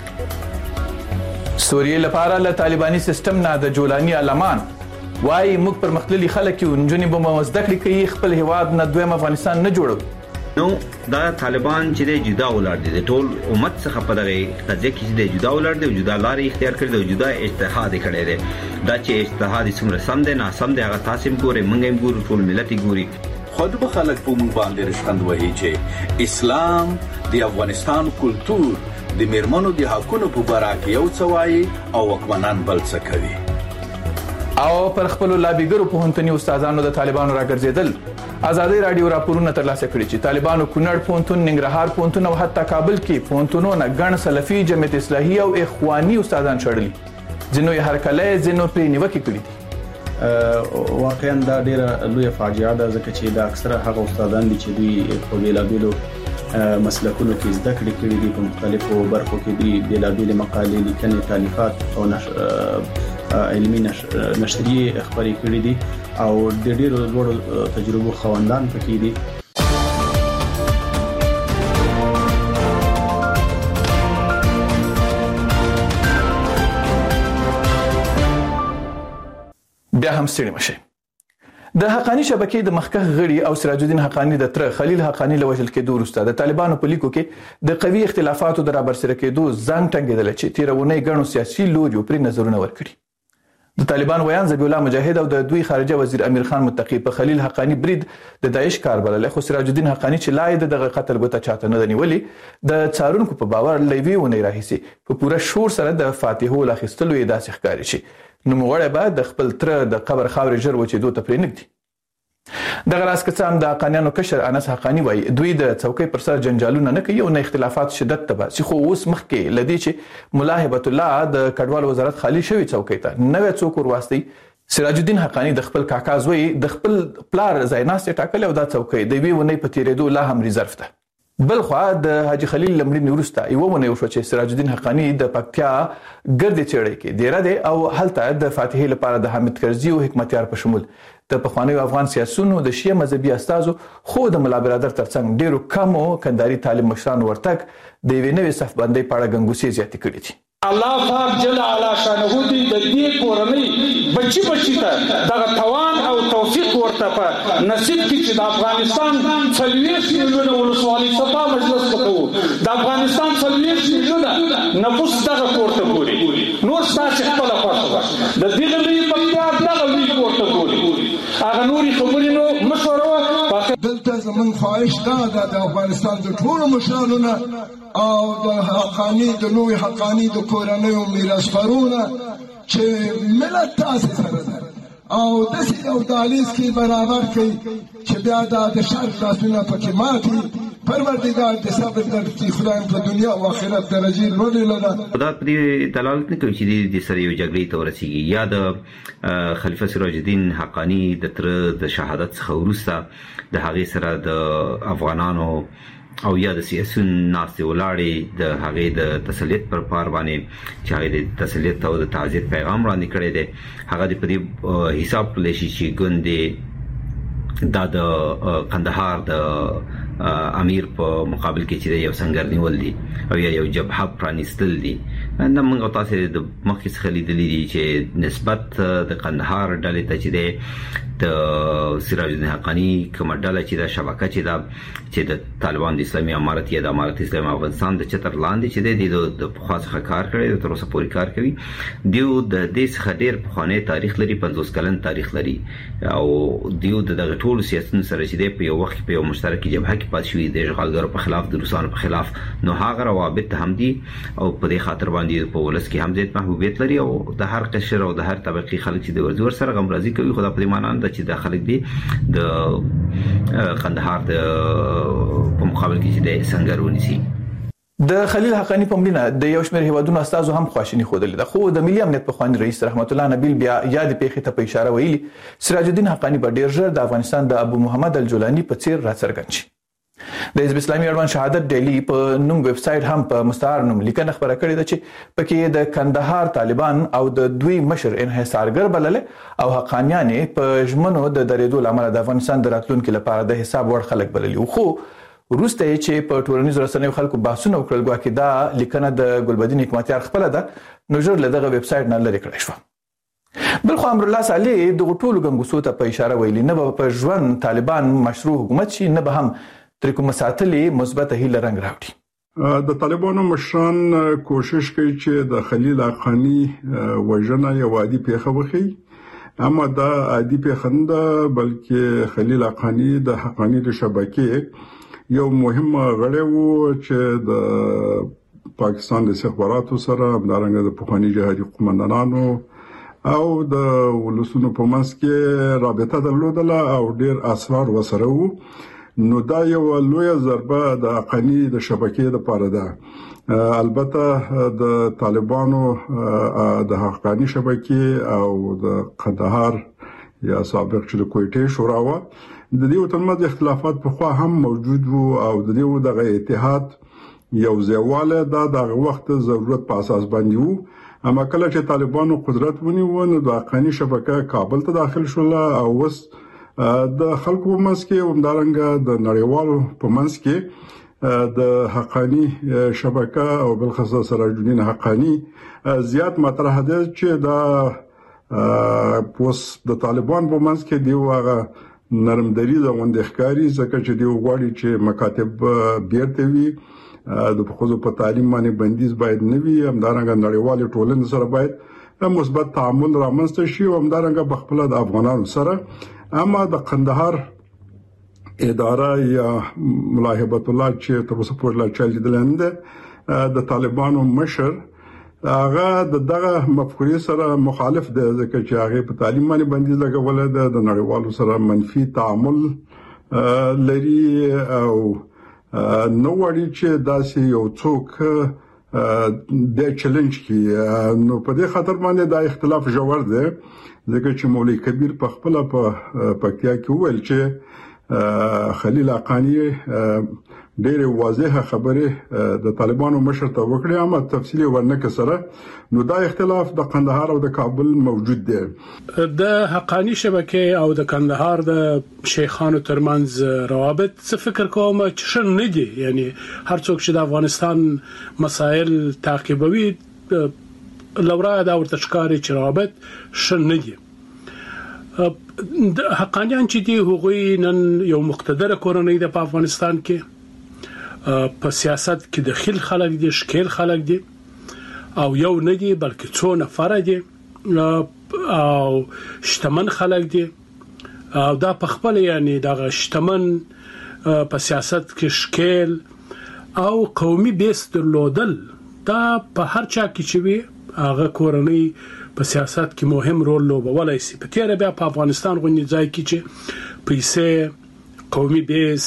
سوریې لپاره له طالباني سیستم نه د جولاني علمان وايي موږ پرمختللي خلک یو نجونې به مو زده کړې کوي خپل هیواد نه دویم افغانستان نه جوړو. نو دا طالبان چې د جدا ولر دي د ټول امت څخه په دغه قضیه کې د جدا ولر دي جدا لارې اختیار کړي د جدا اجتهاد کړي دي دا چې اجتهاد څومره سم دي نه سم دي هغه تاسو ګوري موږ هم ګورو ټول ملت ګوري. خود به خلک په مونږ باندې رښتند وایي چې اسلام د افغانستان کلتور د میرمنو د حقونو په باره کې یو څه وایي او حکمران بل څه کوي. او پر خپل لابیګرو پوهنتوني استادانو د طالبانو راګرځیدل ازادي رادیو راپورونه ترلاسه کړي چې طالبانو کونړ پوهنتون ننګرهار پوهنتون او حتی کابل کې پوهنتونونه ګڼ سلفي جمعیت اصلاحي او اخواني استادان شړلي ځینو یې هرکله ځینو پرې نیوکې کړي دي. واقعا دا ډیره لویه فاجعه ده ځکه چې دا اکثره هغه استادان دي چې دوی په بیلابیلو مسلکونو کې زده کړې کړي دي په مختلفو برخو کې دي بیلابیل مقالې لیکنې تالیفات او علمي نشریې خبرې کړي دي او د ډیرو لوړو تجربو خواندان پکې دي. بیا هم ستړي مشي. د حقانی شبکې د مخکښ غړي او سراج الدین حقانی د تر خلیل حقانی له وژل کېدو وروسته د طالبانو په لیکو کې د قوي اختلافاتو د رابرسېره کېدو زنګ ټینګېدل چې تیرونی غنو سیاسي لوري پر نظرونه ورکړي. د طالبان ویان ذبیح الله مجاهد او د دوی خارجه وزیر امیر خان متقی په خلیل حقانی برید د داعش کار بلل خو سراج الدین حقانی چې لای دغه قتل ګوته چاته نه دنیولي د څارونکو په باور لوي ونی راهسي په پوره شور سره د فاتحو لاخستلو یې داسې ښکاری شي نو موږ به د خپل تر د قبر خاورې جر وچېدو ته پرې نږدې. دغه راز که څه هم د حقانیانو کشر انس حقانی وایي دوی د څوکۍ پر سر جنجالونه نه کوي او نه اختلافات شدت ته باسي خو اوس مخکې لدی چې ملا هبت الله د کډوال وزارت خالی شوی څوکۍ ته نوې څوک ورواستي. سراج الدین حقانی د خپل کاکا زوی د خپل پلار ځایناستې ټاکلې او دا څوکۍ د وی ونی په تیرېدو لا هم ریزرف ده. بل خو د حاجی خلیل لمړي وروسته یو ونه وشو چې سراج الدین حقانی د پکتیا ګرد چړې کې ډیره ده او هلته د فاتحې لپاره د حامد کرزي او حکمتیار په شمول د پخوانیو افغان سیاسونو د شیعه مذهبي استازو خو د ملا برادر ترڅنګ ډیرو کمو کنداري طالب مشرانو ورتګ د یوې نوې صفبندۍ په اړه ګنګوسې زیاتې کړې دي. الله پاک جل اعلی شانه دې د دې کورنۍ بچي ته دغه توان او توفیق ورته په نصیب کې چې د افغانستان 40 میلیونه ولسوالۍ صفا مجلس وکړو د افغانستان 40 میلیونه نفوس دغه کوړه ګوري نور ستاسو خپل خاصه د دې لوی پکتیا دغه لوی کوړه ګوري هغه نوري خبرې نو مشوره دلته زمون خواهش دا د افغانستان د ټولو مشرانو او د حقانی د نوې حقانی د کورنیو میراث پرونه چې ملت تاسو سره ده او داسې یو دهلیز کې برابر کړي چې بیا د شرق لاسونه پکې ماتي. پروردګار دې صبر درکړي، خدای په دنیا او آخرت درجې لوړې لره. خدا پرې دلالت نه کوي چې د سره یو جګړې ته ورسیږي یا د خلیفہ سراج الدین حقانی د تر د شهادت څخه وروسته د هغې سره د افغانانو او یا د سیاسون ناستې ولاړې د هغې د تسلیت پر پار باندې چې هغې د تسلیت او د تعزیت پیغام وړاندې کړی دی، هغه د په دې حساب کړلی شي چې ګوندې دا د قندهار د امیر په مقابل کې چې یو سنگر نیول دي او یا یو جبهه پرانیستل دي. نو موږ تاسو د مخکې څخه لیدلي دي چې نسبت د قندهار ډلې ته چې د سراج الدین حقانی کومه ډله چې د شبکه چې د طالبان د اسلامي امارت یا د امارت اسلامي افغانستان د چتر لاندې چې د پخوا څخه کار کړی تر اوسه پورې کار کوي، دیو د دې څخه ډېر پخوانی تاریخ لري، 50 کلن تاریخ لري او دیو د ټولو سیاستونو سره چې په یو وخت په یو مشترکه جبهه کې پاتې شوي د اشغالګرو په خلاف د روسانو په خلاف، نو هغه روابط هم دي او په دې خاطر باندې په ولس کې هم زیات محبوبیت لري او د هر قشر او د هر طبقه خلک چې د ورزور سره غمرازي کوي. خدا په دې معنی نه چې د خلک دي د قندهار د په مقابل کې چې د سنگر ونیسي. د خلیل حقانی په مړینه د یو شمېر هیوادونو استازو هم خواشیني ښودلې ده، خو د ملي امنیت پخوانی رئیس رحمت الله نبیل بیا یاد پیښې ته په اشاره ویلي سراج الدین حقانی به ډېر ژر د افغانستان د ابو محمد الجولانی په څیر راڅرګند شي. د حزب اسلامي اړوند شهادت ډیلی په نوم ویب سټ هم په مستعار نوم لیکنه خبره کړې ده چې پکې د کندهار طالبان او د دوی مشر انحصارګر بلل او حقانیان په ژمنو د درېدو لامل د افغانستان د راتلونکو لپاره د حساب وړ خلک بلل، خو وروسته چې په ټولنیزو رسنیو خلکو بحثونه وکړل ګواکې دا لیکنه د ګلبدین حکمتیار خپله ده، نو ژر له دغه ویب سټ نه لرې کړی شوه. بل خو امرالله صالح دغو ټولو ګنګوسو ته په اشاره ویلي نه به په ژوند طالبان مشروع حکومت شي، نه به هم تر کومه ساتلې مثبته هیله رنګ راوړي. د طالبانو مشران کوشش کوي چې د خلیل حقانی وژنه یو عادي پیښه وښیي، اما دا عادي پیښه نه ده بلکې خلیل حقانی د حقانی د شبکې یو مهم غړی و چې د پاکستان د استخباراتو سره همدارنګه د پخواني جهادي قومندانانو او د ولسونو په منځ کې رابطه درلودله او ډېر اسرار وسره وو. نو دا یو لویه ضربه د حقانی د شبکې لپاره ده. البته د طالبانو د حقانی شبکې او د قندهار یا سابق چې د کویټې شورا و د دې ترمنځ اختلافات په خوا هم موجود وو او د دې دغه اتحاد یو ځایواله د وخت ضرورت په اساس باندې وو. اما کله چې طالبانو قدرت ونیو نو د حقانی شبکه کابل ته داخل شول او وس د خلکو په منځ کې همدارنګه د نړیوالو په منځ کې د حقانی شبکه او بلخصوص سراج الدین حقانی زیات مطرح ده چې دا پوس د طالبان په منځ کې دی واغه نرم دریزه غونډه ښکاری ځکه چې دی وغواړي چې مکاتب بیرته وي د خصوص په تعلیم باندې بندیز باید نه وي، همدارنګه نړیوال ټولنې سره باید مثبت تعامل رامنځته شي او همدارنګه بخپله د افغانانو سره. اما د قندهار اداره یا ملاحبت الله چې تر اوسه پورې لا چل لیدلنده د طالبانو مشر هغه دغه مفکورې سره مخالف دی ځکه چې هغه په تعلیم باندې بندیز لګول دی، د نړیوالو سره منفي تعامل لري او نو وړي چې داسې یو څوک د چیلنج کې نو په دې خاطر باندې دا اختلاف جوړ دی ځکه چې مولوی کبیر په خپل په پکتیا کې وویل چې خلیل حقانی ډېر واضحه خبره د طالبانو مشر ته وکړه، اما تفصیلی ورنکه سره نو دا اختلاف د قندهار او د کابل موجود دی. د حقانی شبکه او د قندهار د شیخانو ترمنځ روابط څه فکر کوم چې شر نه دي، یعنی هر څوک چې د افغانستان مسائل تعقیبوي لورا دا ورته ښکاري چې روابط شر نه دي. حقانیان چې دي هغوی نن یو مقتدره کورنۍ د افغانستان کې په سیاست کې دخیل خلک دي، شکیل خلک دي او یو نه دي بلکې څو نفر دي او شتمن خلک دي او دا په خپل یعنی دا شتمن په سیاست کې شکیل او قومي بیس درلودل دا په هر چا کې چې وي هغه کورنۍ په سیاست کې مهم رول لوبولای شي. په تیر بیا په افغانستان غونډه ځای کې چې پیسې قومي بیس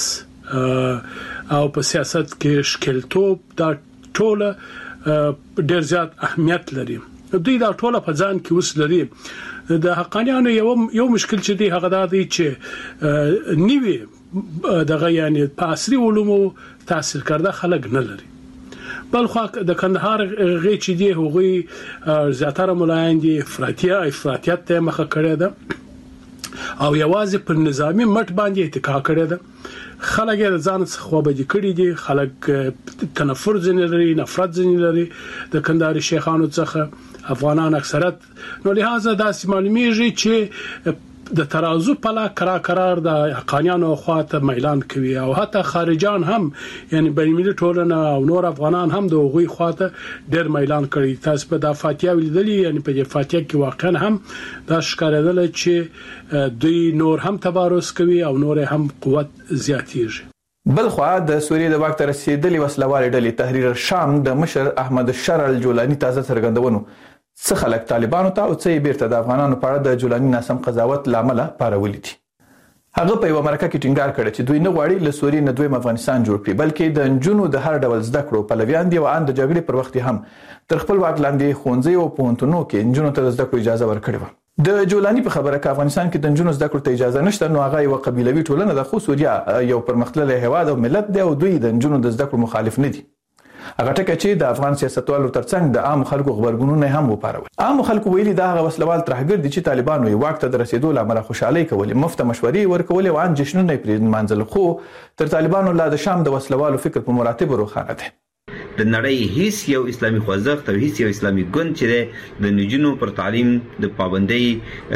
او په سیاست کې شکلتوب دا ټول ډېر زیات اهمیت لري. دوی دا ټول په ځان کې اوس لري. د حقانیانو یو مشکل چې دی هغه دا دی چې نیوي دغه یعنی په عصري علومو تحصیل کرده خلک نه لري. بل خو د کندهار غي چې دی هغوی زیاتره ملایان دي افراطیت ته مخه کړی ده او یوازې په نظامی مټ باندې اتکا کړی ده. خلک یې ځان څخه خوابدي کړي دي. خلک تنفر ځنې لري، نفرت ځنې لري د کندهاري شیخانو څخه، افغانان اکثرت. نو لہذا داسې معلومیږي چې د ترازو پلا قرار د حقانیانو خواته میلان کوي او حتی خارجان هم یعنی بین‌المللي ټولنه او نور افغانان هم د هغوی خواته ډېر میلان کړي. تاسو په د فاتحه ولیدلی یعنی په د فاتحه کې واقعا هم دا ښکارېدل چې دوی نور هم تبارز کوي او نور هم قوت زیاتیږي. بل خو د سوریې د واک ته رسیدلې وسلوال ډلې تحریر شام د مشر احمد شرع الجولانی تازه څرګندونو څه خلک طالبانو ته او څه بیرته د افغانانو په اړه د جولانی ناسم قضاوت لامل پارولې دي. هغه په یو مرکه کې ټینګار کړ چې دوی نه غواړي له سوریې نه دویم افغانستان جوړ کړي، بلکې د نجونو د هر ډول زده کړو پلویان دي او ان د جګړې پر وخت هم تر خپل واک لاندې ښوونځي او پوهنتونونو کې نجونو ته د زده کړو اجازه ورکړې و. د جولانی په خبره کې افغانستان کې د نجونو زده کړو ته اجازه نشته، نو هغه یو قبیلوي ټولنه د خو سوریا یو پرمختللی هیواد او ملت دی او دوی د نجونو د زده کړو مخالف نه دي. هغه ټکه چې د افغان سیاستوالو ترڅنګ د عام خلکو خبرګونونه هم وپارول. عام خلکو ویلي دا هغه وسلوال ترهګر دي چې طالبانو یې واک ته د رسیدو لامل خوشحالي کولې، مفته مشورې ورکولې او ان جشنونه پرې منځل. خو تر طالبانو لا د شام د وسلوالو فکر په مراتب روښانه دی. د نړۍ هیڅ یو اسلامي خوځښت او هیڅ یو اسلامي ګوند چې د نجونو پر تعلیم د پابندۍ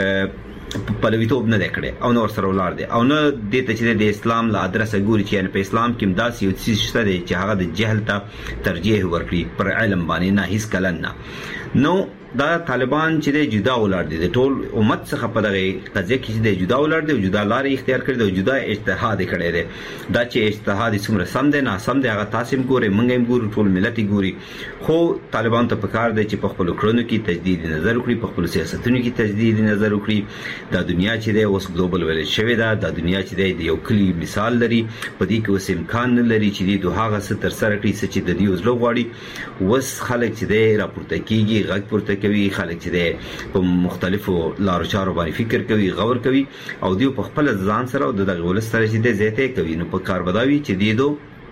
پلویتوب نه کړي او نور سره ولار دي او نه د ته چې د اسلام لا ادرسه ګوري چې په اسلام کې مداس یو څه شته چې هغه د جهل ته ترجیح ورکړي پر علم باندې نه هیڅ کله نه. نو دا طالبان چې د جدا ولر دي د ټول امت څخه په دغه قضیه کې د جدا ولر دي، جدا لارې اختیار کړي، د جدا اجتهاد کړي دي. دا چې اجتهاد څومره سم دی نه سم دی هغه تاسو هم ګوري، موږ هم ګورو، ټول ملت ګوري. خو طالبان ته پکار دی چې په خپل کړنو کې تجدید نظر وکړي، په خپل سیاستونو کې تجدید نظر وکړي. دا دنیا چې دی اوس ګلوبل ویلج شوی دا دنیا چې دی یو کلی مثال لري، په دې کې اوس امکان نه لري چې د هغه څه تر سره کړي چې د دې وزلو غواړي. وس خلک چې دی راپورته کیږي، غږ پورته کوي، خلک چې په مختلفو لارو چارو باندې فکر کوي، غور کوي او دوی په خپل ځان سره او دغه ولستر چې د زیاته کوي. نو په کار بداوي چې دیدو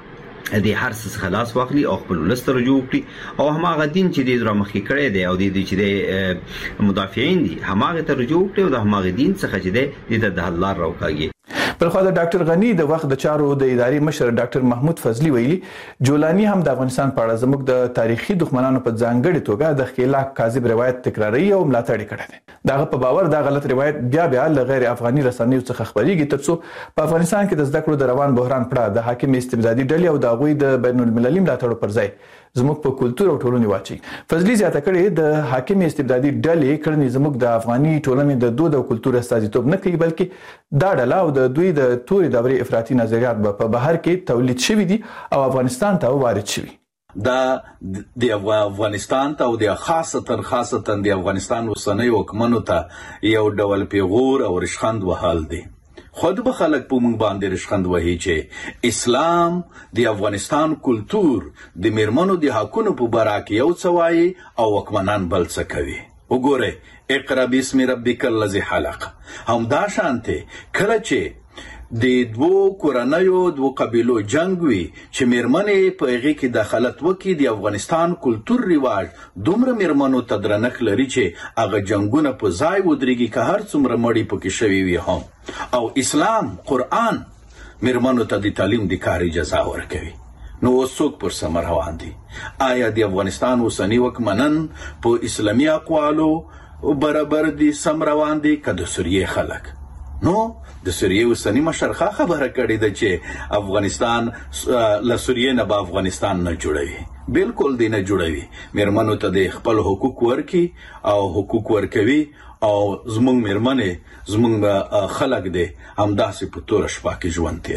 د هر څه خلاص واخلي او خپل ولستر جوړ کړي او هماغه دین چې د رامخې کړي دی او د چې د مدافعین دي هماغه ته رجوع کړي او د هماغه دین څخه چې د حل لار راوکاږي. پر خو د ډاکټر غنی د وخت د چارو د ادارې مشر ډاکټر محمود فضلی ویلي جولانی هم د افغانستان په اړه زموږ د تاریخي دښمنانو په ځانګړي توګه د خلاق کاذب روایت تکراري او ملاتړ کړی دی. دغه په باور دا غلط روایت بیا له غیر افغاني رسنیو څخه خبريږي ترڅو په افغانستان کې د زده کړو د روان بحران پړه د حاکم استبدادي ډلې او د غوي د بین المللي ملاتړ پر ځای زموږ په کلتور او ټولنې واچي. فضلی زیاته کړې د حاکم استبدادي ډلې کړنې زموږ د افغاني ټولنې د دود او کلتور استازیتوب نه کوي، بلکې دا ډله او د دوی د توري دورې افراطي نظریات په بهر کې تولید شوي دي او افغانستان ته وارد شوي. دا د افغانستان ته او د خاصتا د افغانستان وسنۍ حکومتونو ته یو ډول پیغور او رشخند وحال دي. خود به خلک په موږ باندې رشخند وهي چې اسلام د افغانستان کلتور د میرمنو د حقونو په باره کې یو څه وایي او حکمران بل څه کوي. وګوره اقرا بسم ربک الذی خلق همدا شانته کله چې د دوه کورنیو دوه قبیلو جنگ وی چې میرمنې په هغه کې دخالت وکړي د افغانستان کلتور ریواج دومره میرمنو ته درنښت لري چې هغه جنگونه په ځای ودرېږي که هر څومره مړی پکې شوي وي هم. او اسلام قرآن میرمنو ته د تعلیم د کار اجازه ورکوي. نو څوک پر سم روان دي؟ آیا د افغانستان اوسنی واکمنان په اسلامي اقوالو برابر دي سم روان دي که د سوریې خلک؟ نو د سوریې اوسنی مشرخه خبره کړې ده چې افغانستان له سوریې نه به افغانستان نه جوړوي. بالکل دی نه جوړوي. میرمنو ته د خپل حقوق ورکي او حقوق ورکوي او زمونږ میرمنې زمونږ خلک دی همداسې په توره شپه کې ژوند تیروي.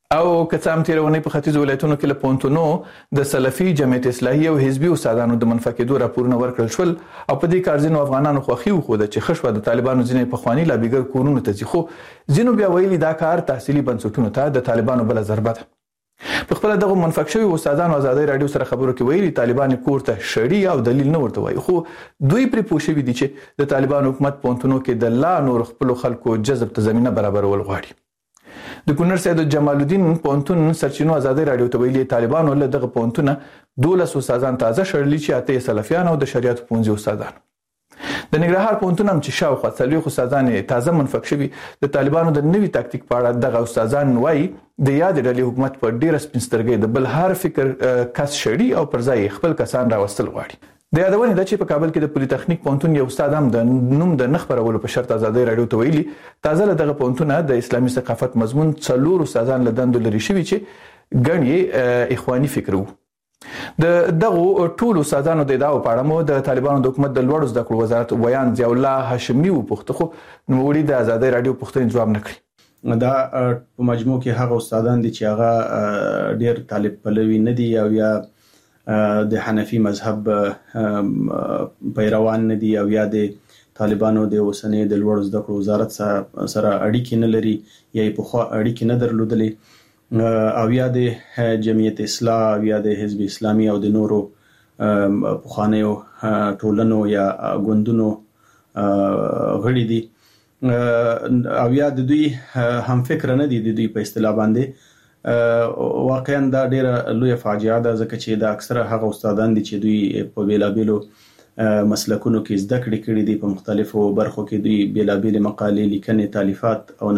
او کڅام تیرونی په ختیځ ولایتونو کې له پونتونو د سلفي جمعیت اصلاحي او حزبي استادانو د منفقېدو راپورونه ورکړل شول او په دې کار ځینو افغانانو خوښي وښوده چې خشوه د طالبانو ځینې پخوانی لابیګر کورونو ته ځي، خو ځینو بیا ویلي دا کار تحصیلي بنسټونو ته د طالبانو بل ضربه ده. په خپل دغه منفق شوی استادانو ازادي رادیو سره خبرو کې ویلي طالبان کور ته شړی او دلیل نه ورته وایي، خو دوی پرې پوه شوي دي چې د طالبان حکومت پونتونو کې د لا نور خپل خلکو جذب ته زمينه برابرول غواړي. د کونړ سید جمال الدین پونتون سرچینو ازادي رادیو ته ویلي طالبانو له دغه پونتونه 12 استادان تازه شړلي چې اته سلفیان او د شریعت پونځي استادان. د ننګرهار پونتون هم چې شاوخوا 40 استادان تازه منفق شوي د طالبانو د نوي تاکتیک په اړه دغه استادان وایي د یاد ډلې حکومت په ډیره سپینسترګي د بل هر فکر کس شړی او پر ځای خپل کسان راوستل غواړي. د یادونه ده چې په کابل کې د پولی تخنیک پونتون یو استاد هم د نوم د نخ پرولو په شرط ازادي رادیو ته ویلي تازه له دغه پونتونه د اسلامي ثقافت مضمون 4 استادان له دندو لري شوي چې ګڼي اخواني فکر وو. د دغه ټول استادانو د داو په اړه مو د طالبانو د حکومت د لوړ زده کړو وزارت ویان ضیاء الله هاشمي وپوښتنه، خو نوموړي د ازادي رادیو پوښتنې جواب نه کړی. دا په مجموع کې هغه استادان دي چې هغه ډیر طالب پلوي نه دي او یا د حنفي مذهب پیروان نه دي او یا د طالبانو د اوسنۍ د لوړ زده کړو وزارت سره اړیکې نه لري یا په خو اړیکې نه درلودلې او یا د جمعیت اصلاح او یا د حزب اسلامي او د نورو پخوانیو ټولنو یا ګوندونو غړي دي او یا د دوی هم فکر نه دي د دوی په اصطلاح باندې. واقعا دا ډیره لوی فاجعه ده ځکه چې دا اکثره هغه استادان دي چې دوی په بیلابیلو مسلکونو کې زده کړې کړې دي، په مختلفو برخو کې دوی بیلابیل مقالې لیکنې تالیفات او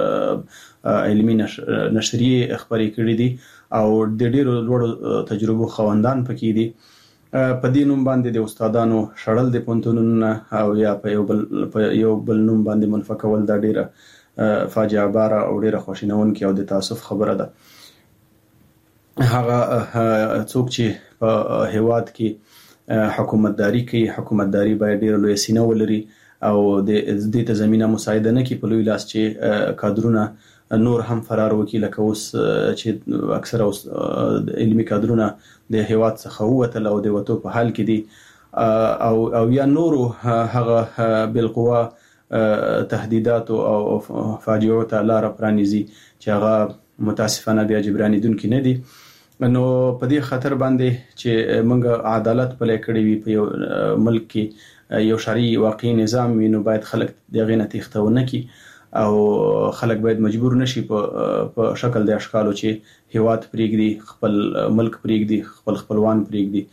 علمي نشریه خبرې کړې دي او د ډیرو لوړ تجربو خوندان پکې دي. په دې نوم باندې د استادانو شړل د پونتونونو او یا په یو بل نوم باندې منفقول دا ډیره فاجعه باره او ډیره خوشینونکې او د تاسف خبره ده. هغه څوک چې په هیواد کې حکومتداري کوي، حکومتداري باید ډیره لوی سینه ولري او د دې ته زمينه مساعده نه کوي په لوی لاس چې کادرونه نور هم فرار وکړي، لکه اوس چې اکثره علمي کادرونه د هیواد څخه ووتل او د وټو په حال کې دي او یا نورو هغه بالقوه تهدیدات او فاجعو ته لار پرانیزي چې هغه متاسفانه بیا جبرانیدونکي نه دي. نو په دې خطر باندې چې موږ عدالت پلي کړی وي په یو ملک کې یو شرعي واقعي نظام وي، نو باید خلک دغه نه تښتونه کی او خلک باید مجبور نشي په شکل د اشکالو چې هیواد پریږدي، خپل ملک پریږدي، خپل خپلوان پریږدي.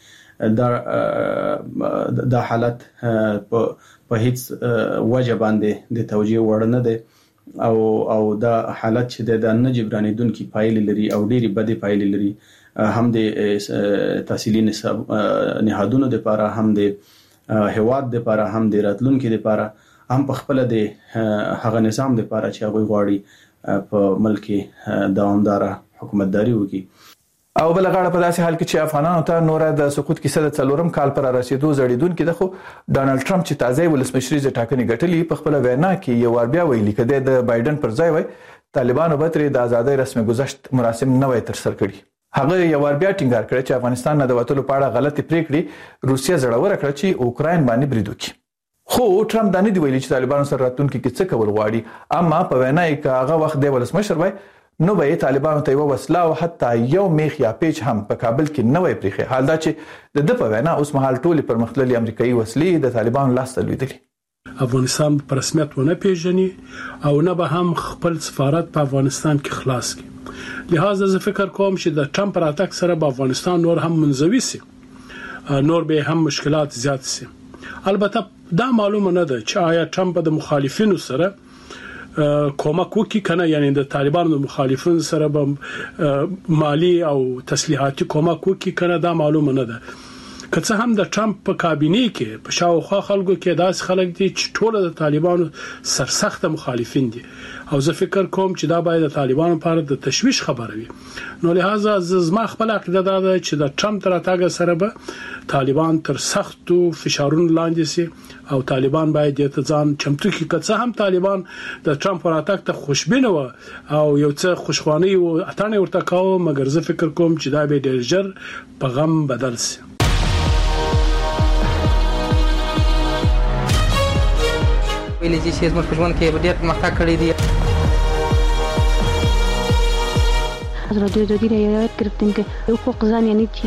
دا حالت په هیڅ وجه باندې د توجیه وړ نه دی او دا حالت چې د نجبرانیدونکو پایلې لري او ډېری بدې پایلې لري، هم د تحصیلي نهادونو لپاره، هم د هیواد لپاره، هم د راتلونکو لپاره، هم په خپل د هغه نظام لپاره چې هغه غواړي په ملک دوامدار حکومتداري وکړي. او بل غاړه په داسې حال کې چې افغانانو ته نور د سقوط کیسه د 4 کال پر رسیدو زړیدونکو ده، خو ډانلډ ټرمپ چې تازه ولسمشري ز ټاکنې ګټلې په خپل وینا کې یو ور بیا ویلي کده د بایدن پر ځای وای طالبانو به تر د ازادۍ رسمي گذشت مراسم نه وای تر سر کړی. هغه یو ور بیا ټینګار کړ چې افغانستان نه د وټلو په اړه غلطي پریکړې روسیا زړور کړ چې اوکراین باندې برید وکړي. خو ټرمپ دا نه دی ویلي چې طالبانو سره راتلونکي کې څه کول غواړي، اما په وینا کې هغه وخت د ولسمشر وای نو به طالبانو ته یو وسله او حتی یو میخ یا پیچ هم په کابل کې نه وای پریخي. حال دا چې د په وینا اوس مهال ټولي پرمختللي امریکایي وسلې د طالبانو لاس ته لویدلي. افغانستان په رسمیت ونه پیژني او نه به هم خپل سفارت په افغانستان کې خلاص کړي. لہذا زه فکر کوم چې د ټرمپ راتګ سره به افغانستان نور هم منزوي سي، نور به هم مشکلات زیات سي. البته دا معلومه نه ده چې آیا ټرمپ د مخالفینو سره کومک وکي کنه، یعنی د طالبانو مخالفین سره به مالی او تسلیحاتي کومک وکي کنه، دا معلومه نه ده. که څه هم د ټرمپ په کابینه کې په شاوخوا خلکو کې داس خلک دي چې ټول د طالبانو سرسخت مخالفین دي او زه فکر کوم چې دا باید د طالبانو لپاره د تشویش خبره وي. نو لہذا زما خپل عقیده دا ده چې د ټرمپ تر اتاګ سره به طالبان تر سختو فشارونو لاندې سي او طالبان باید د ځان چمتو کې که څه هم طالبان د ټرمپ پر اتاک ته خوشبینه و او یو څه خوشخوانی او اتانه ورته کاوه، مګر زه فکر کوم چې دا به ډېر ژر په غم بدل سي. ویلې چې زموږ په ژوند کې ډېر پرمختګ کړی دی. حضرت جدی رعایت گرفتیم که حقوق زن یعنی چی؟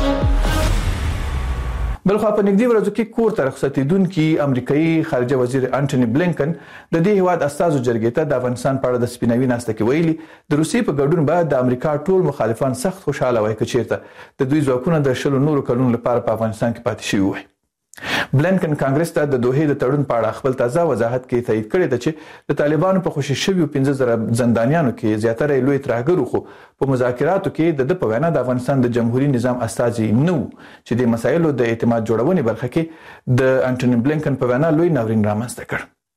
بلخوا په نږدې ورځو کې کور ته رخصتېدونکي امریکایي خارجه وزیر انټونی بلینکن د دې هیواد استازو جرګې ته د افغانستان په اړه د سپیناوي ناسته کې ویلي د روسیې په ګډون به د امریکا ټول مخالفان سخت خوشاله وای که چیرته د دوی ځواکونه د 20 نورو کلونو لپاره په افغانستان کې پاتې شوي وای. بلینکن کانګرس ته د دوحې د تړون په اړه خپل تازه وضاحت کې تایید کړی دی چې د طالبانو په خوشي شویو 15000 زندانیانو کې زیاتره لوی ترهګرو خو په مذاکراتو کې د په وینا د افغانستان د جمهوریت نظام استازي نو چې د مسایلو د اعتماد جوړونې برخه کې د انټونی بلینکن په وینا لوی ناورین رامنځته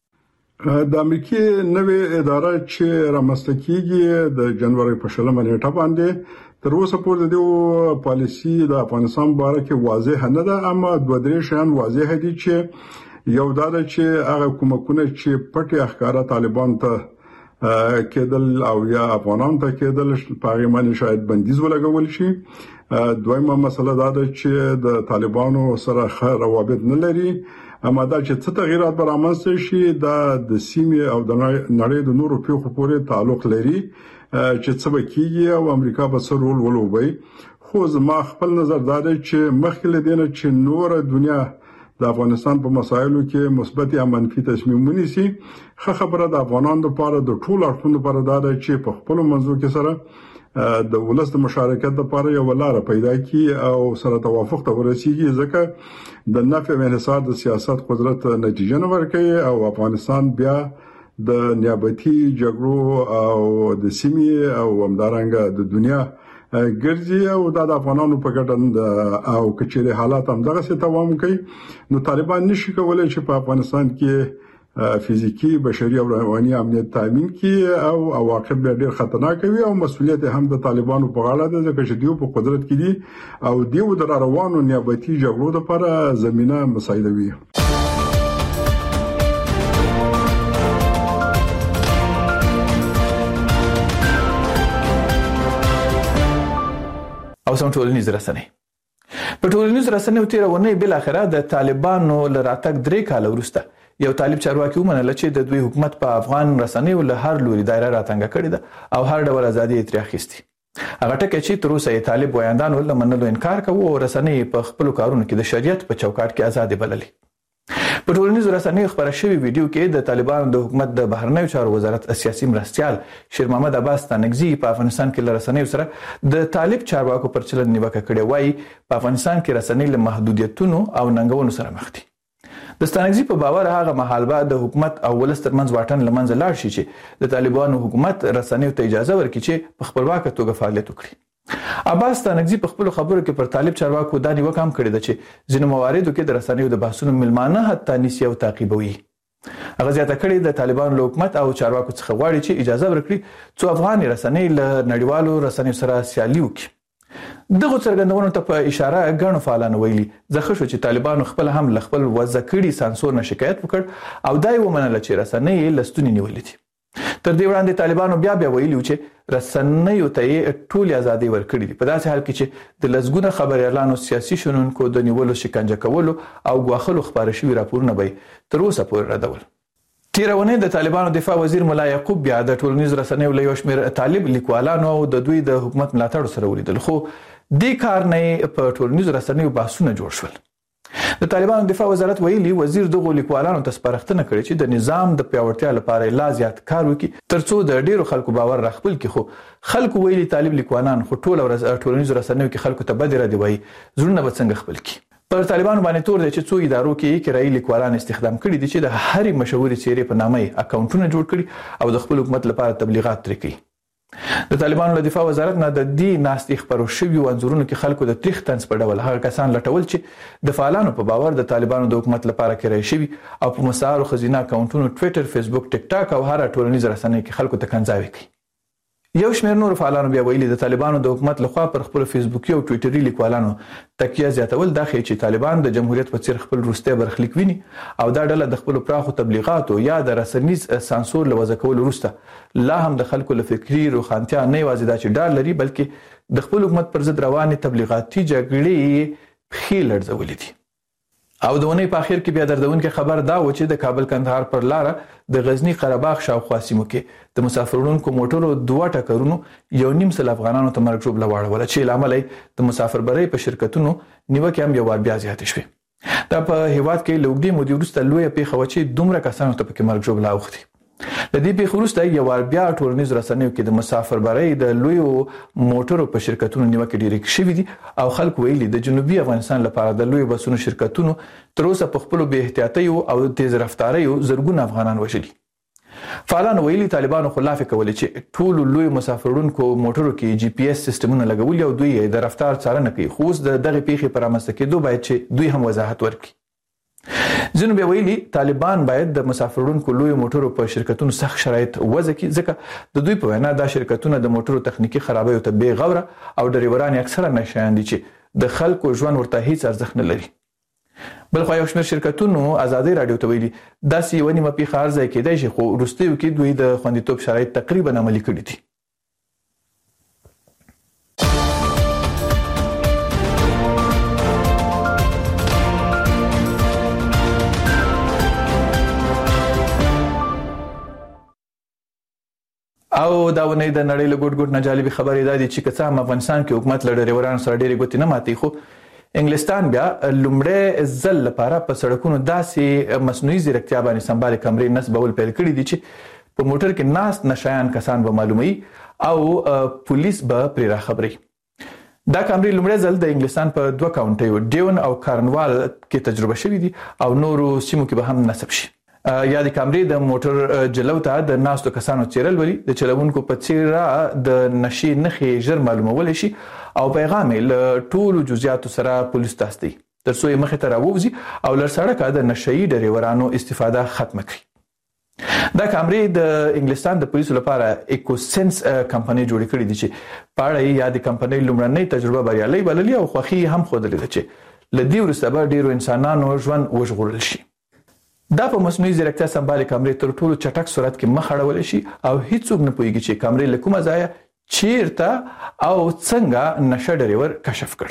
کړ. د امریکای نوې اداره چې رامنځته کیږي د جنوري په 16 نیټه باندې تر اوسه پورې د پالیسی د افغانستان باره کې واضح نه ده، اما دوه درې شیان واضح دي چې یو دا ده چې هغه کومکونه چې پټي اخکارا طالبان ته کېدل او یا افغانان ته کېدل په هغه باندې شاید بندیز ولګول شي. دویمه مسله دا ده چې د طالبانو سره ښه روابط نه لري، اما دا چې څه تغیرات به رامنځته شي دا د سیمې او د نړۍ د نورو پیښو پورې تعلق لري چې څه وکړي او امریکا به څه رول ولوبي. خو زما خپل نظر دا دی چې مخکې له دې نه چې نور دنیا د افغانستان په مسایلو کې مثبت یا منفي تصمیم ونیسي، ښه خبره د افغانانو لپاره د ټول اړخونو لپاره دا دی چې په خپل منځو کې سره د ولس د مشارکت لپاره یو لار پیدا کړي او سره توافق ته ورسیږي، ځکه د نفع او انحصار د سیاست قدرت نتیجه نه ورکوي او افغانستان بیا د نیابتي جګړو او د سیمې او همدارنګه د دنیا ګرځي او د افغانانو په ګټه او کچېره حالات هم دغه څه دوام کوي. نو طالبان نشي کولای چې په افغانستان کې فزیکی بشري او رواني امنیت تامین کړي او عواقب ډېر خطرناک وي او مسؤلیت هم د طالبانو په غاړه ده ځکه چې دوی په قدرت کې دي او دوی د روانو نیابتي جګړو لپاره زمينه مساعدوي. او سم ټولنیز رسنۍ په ټولنیز رسنۍ تیرونه بل اخره د طالبانو لراتک 3 کال وروسته یو طالب چارواکي ومنل چې د دوی حکومت په افغان رسنۍ له هر لوري دایره راتنګ کړی ده او هر ډول ازادي تر اخیستي. هغه ټکه چې تر اوسه طالب وایندانو له منلو انکار کوي او رسنۍ په خپل کارونو کې د شریعت په چوکاټ کې آزاد بللي. په ټولنیزو رسنیو خبره شوی ویډیو کې د طالبانو د حکومت د بهرنیو چارو وزارت سیاسي مرستيال شیر محمد عباس تانګزي په افغانستان کې له رسنیو سره د طالب چارواکو پر چلند نیوکه کړې وایي په افغانستان کې رسنۍ له محدودیتونو او ننګونو سره مخ دي. د ستانګزي په باور هغه مهال به د حکومت او ولس ترمنځ واټن لمنځه لاړ شي چې د طالبانو حکومت رسنیو ته اجازه ورکړي چې په خپلواکه توګه فعالیت وکړي. عباس تانګزي په خپل خبرو کې پر طالب چارواکو دا نیوکه هم کړې ده چې ځینو مواردو کې د رسنیو د بحثونو ملمانه حتی نیسي او تعقیبوي. هغه زیاته کړې د طالبانو حکومت او چارواکو څخه غواړي چې اجازه ورکړي څو افغان رسنۍ له نړیوالو رسنیو سره سیالي وکړي. دغه څرګندونو ته په اشاره غنو فعالانو ویلي ځکه چې طالبانو خپل هم ل خپل وځکړي سانسور نه شکایت وکړ او دای ومنل چې رسنۍ لستونی نیولې دي. تر دې وړاندې طالبانو بیا ویلي چې رسنیو ته ټول ازادي ورکړي دي په داسې حال کې چې د لزګونه خبر اعلانو سیاسي شنونکو د نیولو شکنجه کولو او غواخلو خبره شوی راپورونه به تر اوسه پورې ردول. تیرونه د طالبانو دفاع وزیر مولا یعقوب بیا د ټولنیز رسنیو له یو شمېر طالب لیکوالانو او د دوی د حکومت ملاتړ سره ولیدل خو د کار نه په ټولنیز رسنیو بحثونه جوړ شول. د طالبانو دفاع وزارت ویلي وزیر دغه لیکوالانو ته سپارښتنه کړې چې د نظام د پیاوړتیا لپاره لا زیات کار وکړي ترڅو د ډیرو خلکو باور راخپل کړي. خو خلکو ویلي طالب لیکوالان خو ټول ټولنیز رسنیو کې خلکو ته بدره دی وایي زړونه به څنګه خپل کړي. پر طالبانو باندې تور دي چې څو ادارو کې کرایي لیکوالان استخدام کړي دي چې د هرې مشهوري څیرې په نامه اکاونټونه جوړ کړي او د خپل حکومت لپاره تبلیغات ترې کوي. د طالبانو له دفاع وزارت نه د دې ناستې خبرو شوی انځورونو کې خلکو د تاریخ تنس په ډول هغه کسان لټول چې د فعالانو په باور د طالبانو د حکومت لپاره کړی شوی او په مسار خزینه اکاونټونو ټوئیټر، فیسبوک، ټیک ټاک او هر ټولنیز رسنۍ کې خلکو ته کنځاوي کوي. یو شمېر نور فعالانو بیا ویلي د طالبانو د حکومت لخوا پر خپل فیسبوکي او ټوئیټري لیکوالانو تکیه زیاتول دا ښیي چې طالبان د جمهوریت په څیر خپل وروستی برخلیک ویني او دا ډله د خپل پراخو تبلیغاتو یا د رسنیز سانسور له وضع کولو وروسته لا هم د خلکو له فکري روښانتیا نه یوازې دا چې ډار لري بلکې د خپل حکومت پر ضد روانې تبلیغاتي جګړې پښې لړزولې دي. او د ونې په اخر کې بیا دردونکې خبر دا و چې د کابل کندهار پر لار د غزنی قره باغ شاوخوا سیمو کې د مسافرونکو موټرو 2 ټکرونو 1.5 افغانانو ته مرګ ژوبله واړوله چې لامل د مسافربرۍ په شرکتونو نیوکه هم یو وار بیا زیاتې شوې. دا په هیواد کې لوګدي مودي وروسته لوی پیښه و چې دومره کسانو ته پکې مرګ ژوبله اوختي. د دې پیښې وروسته یو وار بیا ټولنیز رسنیو کې د مسافربرۍ د لویو موټرو په شرکتونو نیوکه ډیرې شوې دي او خلک ویلي د جنوبي افغانستان لپاره د لویو بسونو شرکتونو تر اوسه په خپل بې احتیاطۍ او تیز رفتارۍ زرګونه افغانان وژلي. فعالان ویلي طالبانو خلاف کوي چې ټول لوی مسافرونکو موټرو کې جی پی ایس سیستمونه لګولي او دوی د رفتار څارنه کوي خو د دغه پیښې پر رامنځته کېدو باید چې دوی هم وضاحت ورکړي. ځینو بیا ویلي طالبان باید د مسافرونکو لوی موټرو په شرکتونو سخت شرایط وضع کړي ځکه د دوی په وینا دا شرکتونه د موټرو تخنیکی خرابیو ته بې غوره او ډریوران اکثره نشایان دي چې د خلکو ژوند ورته هیڅ ارزښت نه لري. بلخو یو شمېر شرکتونو ازادي رادیو ته ویلي داسې یو نیمه پیښه ارزای کېدای شي خو وروستیو کې دوی د خوندیتوب شرایط تقریبا عملي کړي دي. او دا ونې د نړۍ له ګډ ګډ نه جالبي خبرې ده چې کڅا افغانستان کې حکومت له ډریورانو سره ډېری ګوتې نه ماتي خو انګلستان بیا لومړی ځل لپاره په سړکونو داسې مصنوعي ځیرکتیا باندې سمبال کمرې نصبول پیل کړي دي چې په موټر کې ناست نشایان کسان به معلومي او پولیس به پرې راخبري. دا کمرې لومړی ځل د انګلستان په 2 کاونټیو ډیون او کارنوال کې تجربه شوې دي او نورو سیمو کې به هم نصب شي. یا د کمرې د موټر جلو ته د ناستو کسانو چیرل ولي د چلوونکو په څیر د نشي نخې ژر معلومول شي او پیغام له ټولو جزئیاتو سره پولیس ته استي ترڅو یې مخې ته راووزي او لر سړک د نشي ډریورانو استفاده ختم کړي. دا کمرې د انګلستان د پولیسو لپاره ایکوسنس کمپنۍ جوړ کړې دي چې پاړې یا د کمپنۍ لومړنۍ تجربه بریالي بللې او خوخي هم خوده لري چې لدی ورسته به ډیرو انسانانو ژوند وژغورل شي. دا په مصنوعي ځیرکتیا سمبال کمرې تر ټولو چټک سرعت کې مخ اړول شي او هیڅوک نه پوهیږي چې کمرې له کومه ځایه چیرته او څنګه نشه ډریور کشف کړ.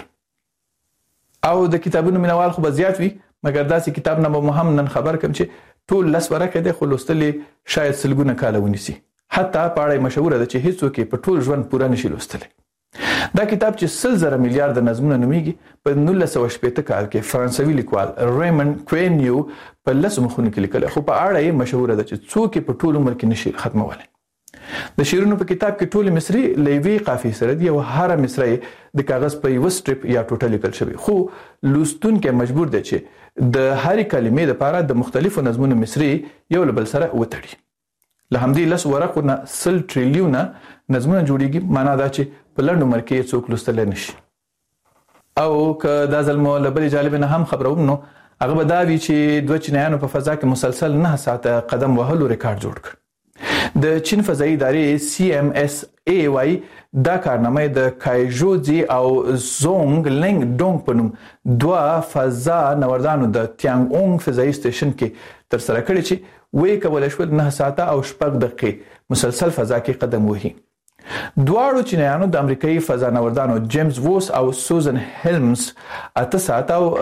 او د کتابونو مینوال خو به زیات وي مګر داسې کتاب نه به هم نن خبر کم چې ټول لس ورقه ده خو لوستلې شاید سلګونه کاله ونیسي. حتی پاړې مشهوره ده چې هیڅوک په ټول ژوند پوره نشي لوستلی. دا کتاب چې 100 میلیارډ نظمونه نوميږي په 1980 کال کې فرانسوي لیکوال ریمن کوینیو په لس مخونو کې لیکل خو په اړه یې مشهوره ده چې څوک په ټول عمر کې نشي ختمولی. د شیرونو په کتاب کې ټول مصری لیوی قافیه سره دی او هر مصری د کاغذ په یو سټریپ یا ټوټه لیکل شوی خو لوستونکو مجبور دی چې د هر کلمې لپاره د مختلفو نظمونو مصری یو بل سره وتړي. له همدې لس ورقونه 100 ټریلیونه نظمونه جوړیږي معنا دا چې په لنډ عمر کې څوک لوستل نشي. او که دا ځل مو له بل جالب نه هم خبروم نو هغه به دا وی چې دوه چینایانو په فضا کې مسلسل 9 ساعته قدم وهلو ریکارډ جوړ کړ. د چین فضایي ادارې CMSA وايي دا کارنامه د کایژوزي او زونګ لنګ ډونګ په نوم دوه فضا نوردانو د تیانګ اونګ فضایي سټیشن کې تر سره کړی چې وی کولای شو 9 ساعته او 6 دقیقې مسلسل فضا کې قدم وهي. دواړو چینایانو د امریکایي فضا نوردانو جیمز ووس او سوزن هیلمز 8 ساعته او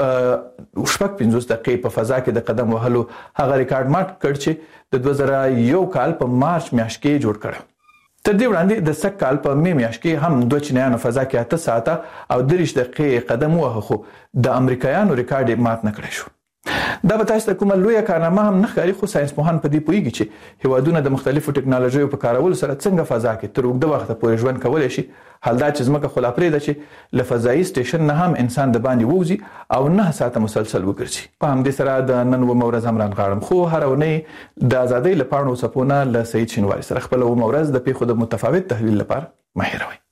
15 دقیقې په فضا کې د قدم وهلو هغه ریکارډ مات کړ چې د 2001 کال په مارچ میاشت کې جوړ کړ. تر دې وړاندې د سک کال په می میاشت کې هم دوه چینایانو فضا کې 8 ساعته او 30 دقیقې قدم وهه خو د امریکایانو ریکارډ مات نه کړی شو. دا به تاسو ته کومه لویه کارنامه هم نه ښکاري خو ساينس پوهان په دې پوهیږي چې هیوادونه د مختلفو ټکنالوژیو په کارولو سره څنګه فضا کې تر اوږده وخت پورې ژوند کولای شي. حال دا چې ځمکه خلا پرې ده چې له فضایي سټیشن نه هم انسان د باندې ووزي او 9 ساعته مسلسل وګرځي. په همدې سره د نن و مورز هم رانغاړم خو هر ونې د ازادۍ لپاره وسپونه له سید شینواری سره خپل و مورز د پیښو د متفاوت تحلیل لپاره مهیروي.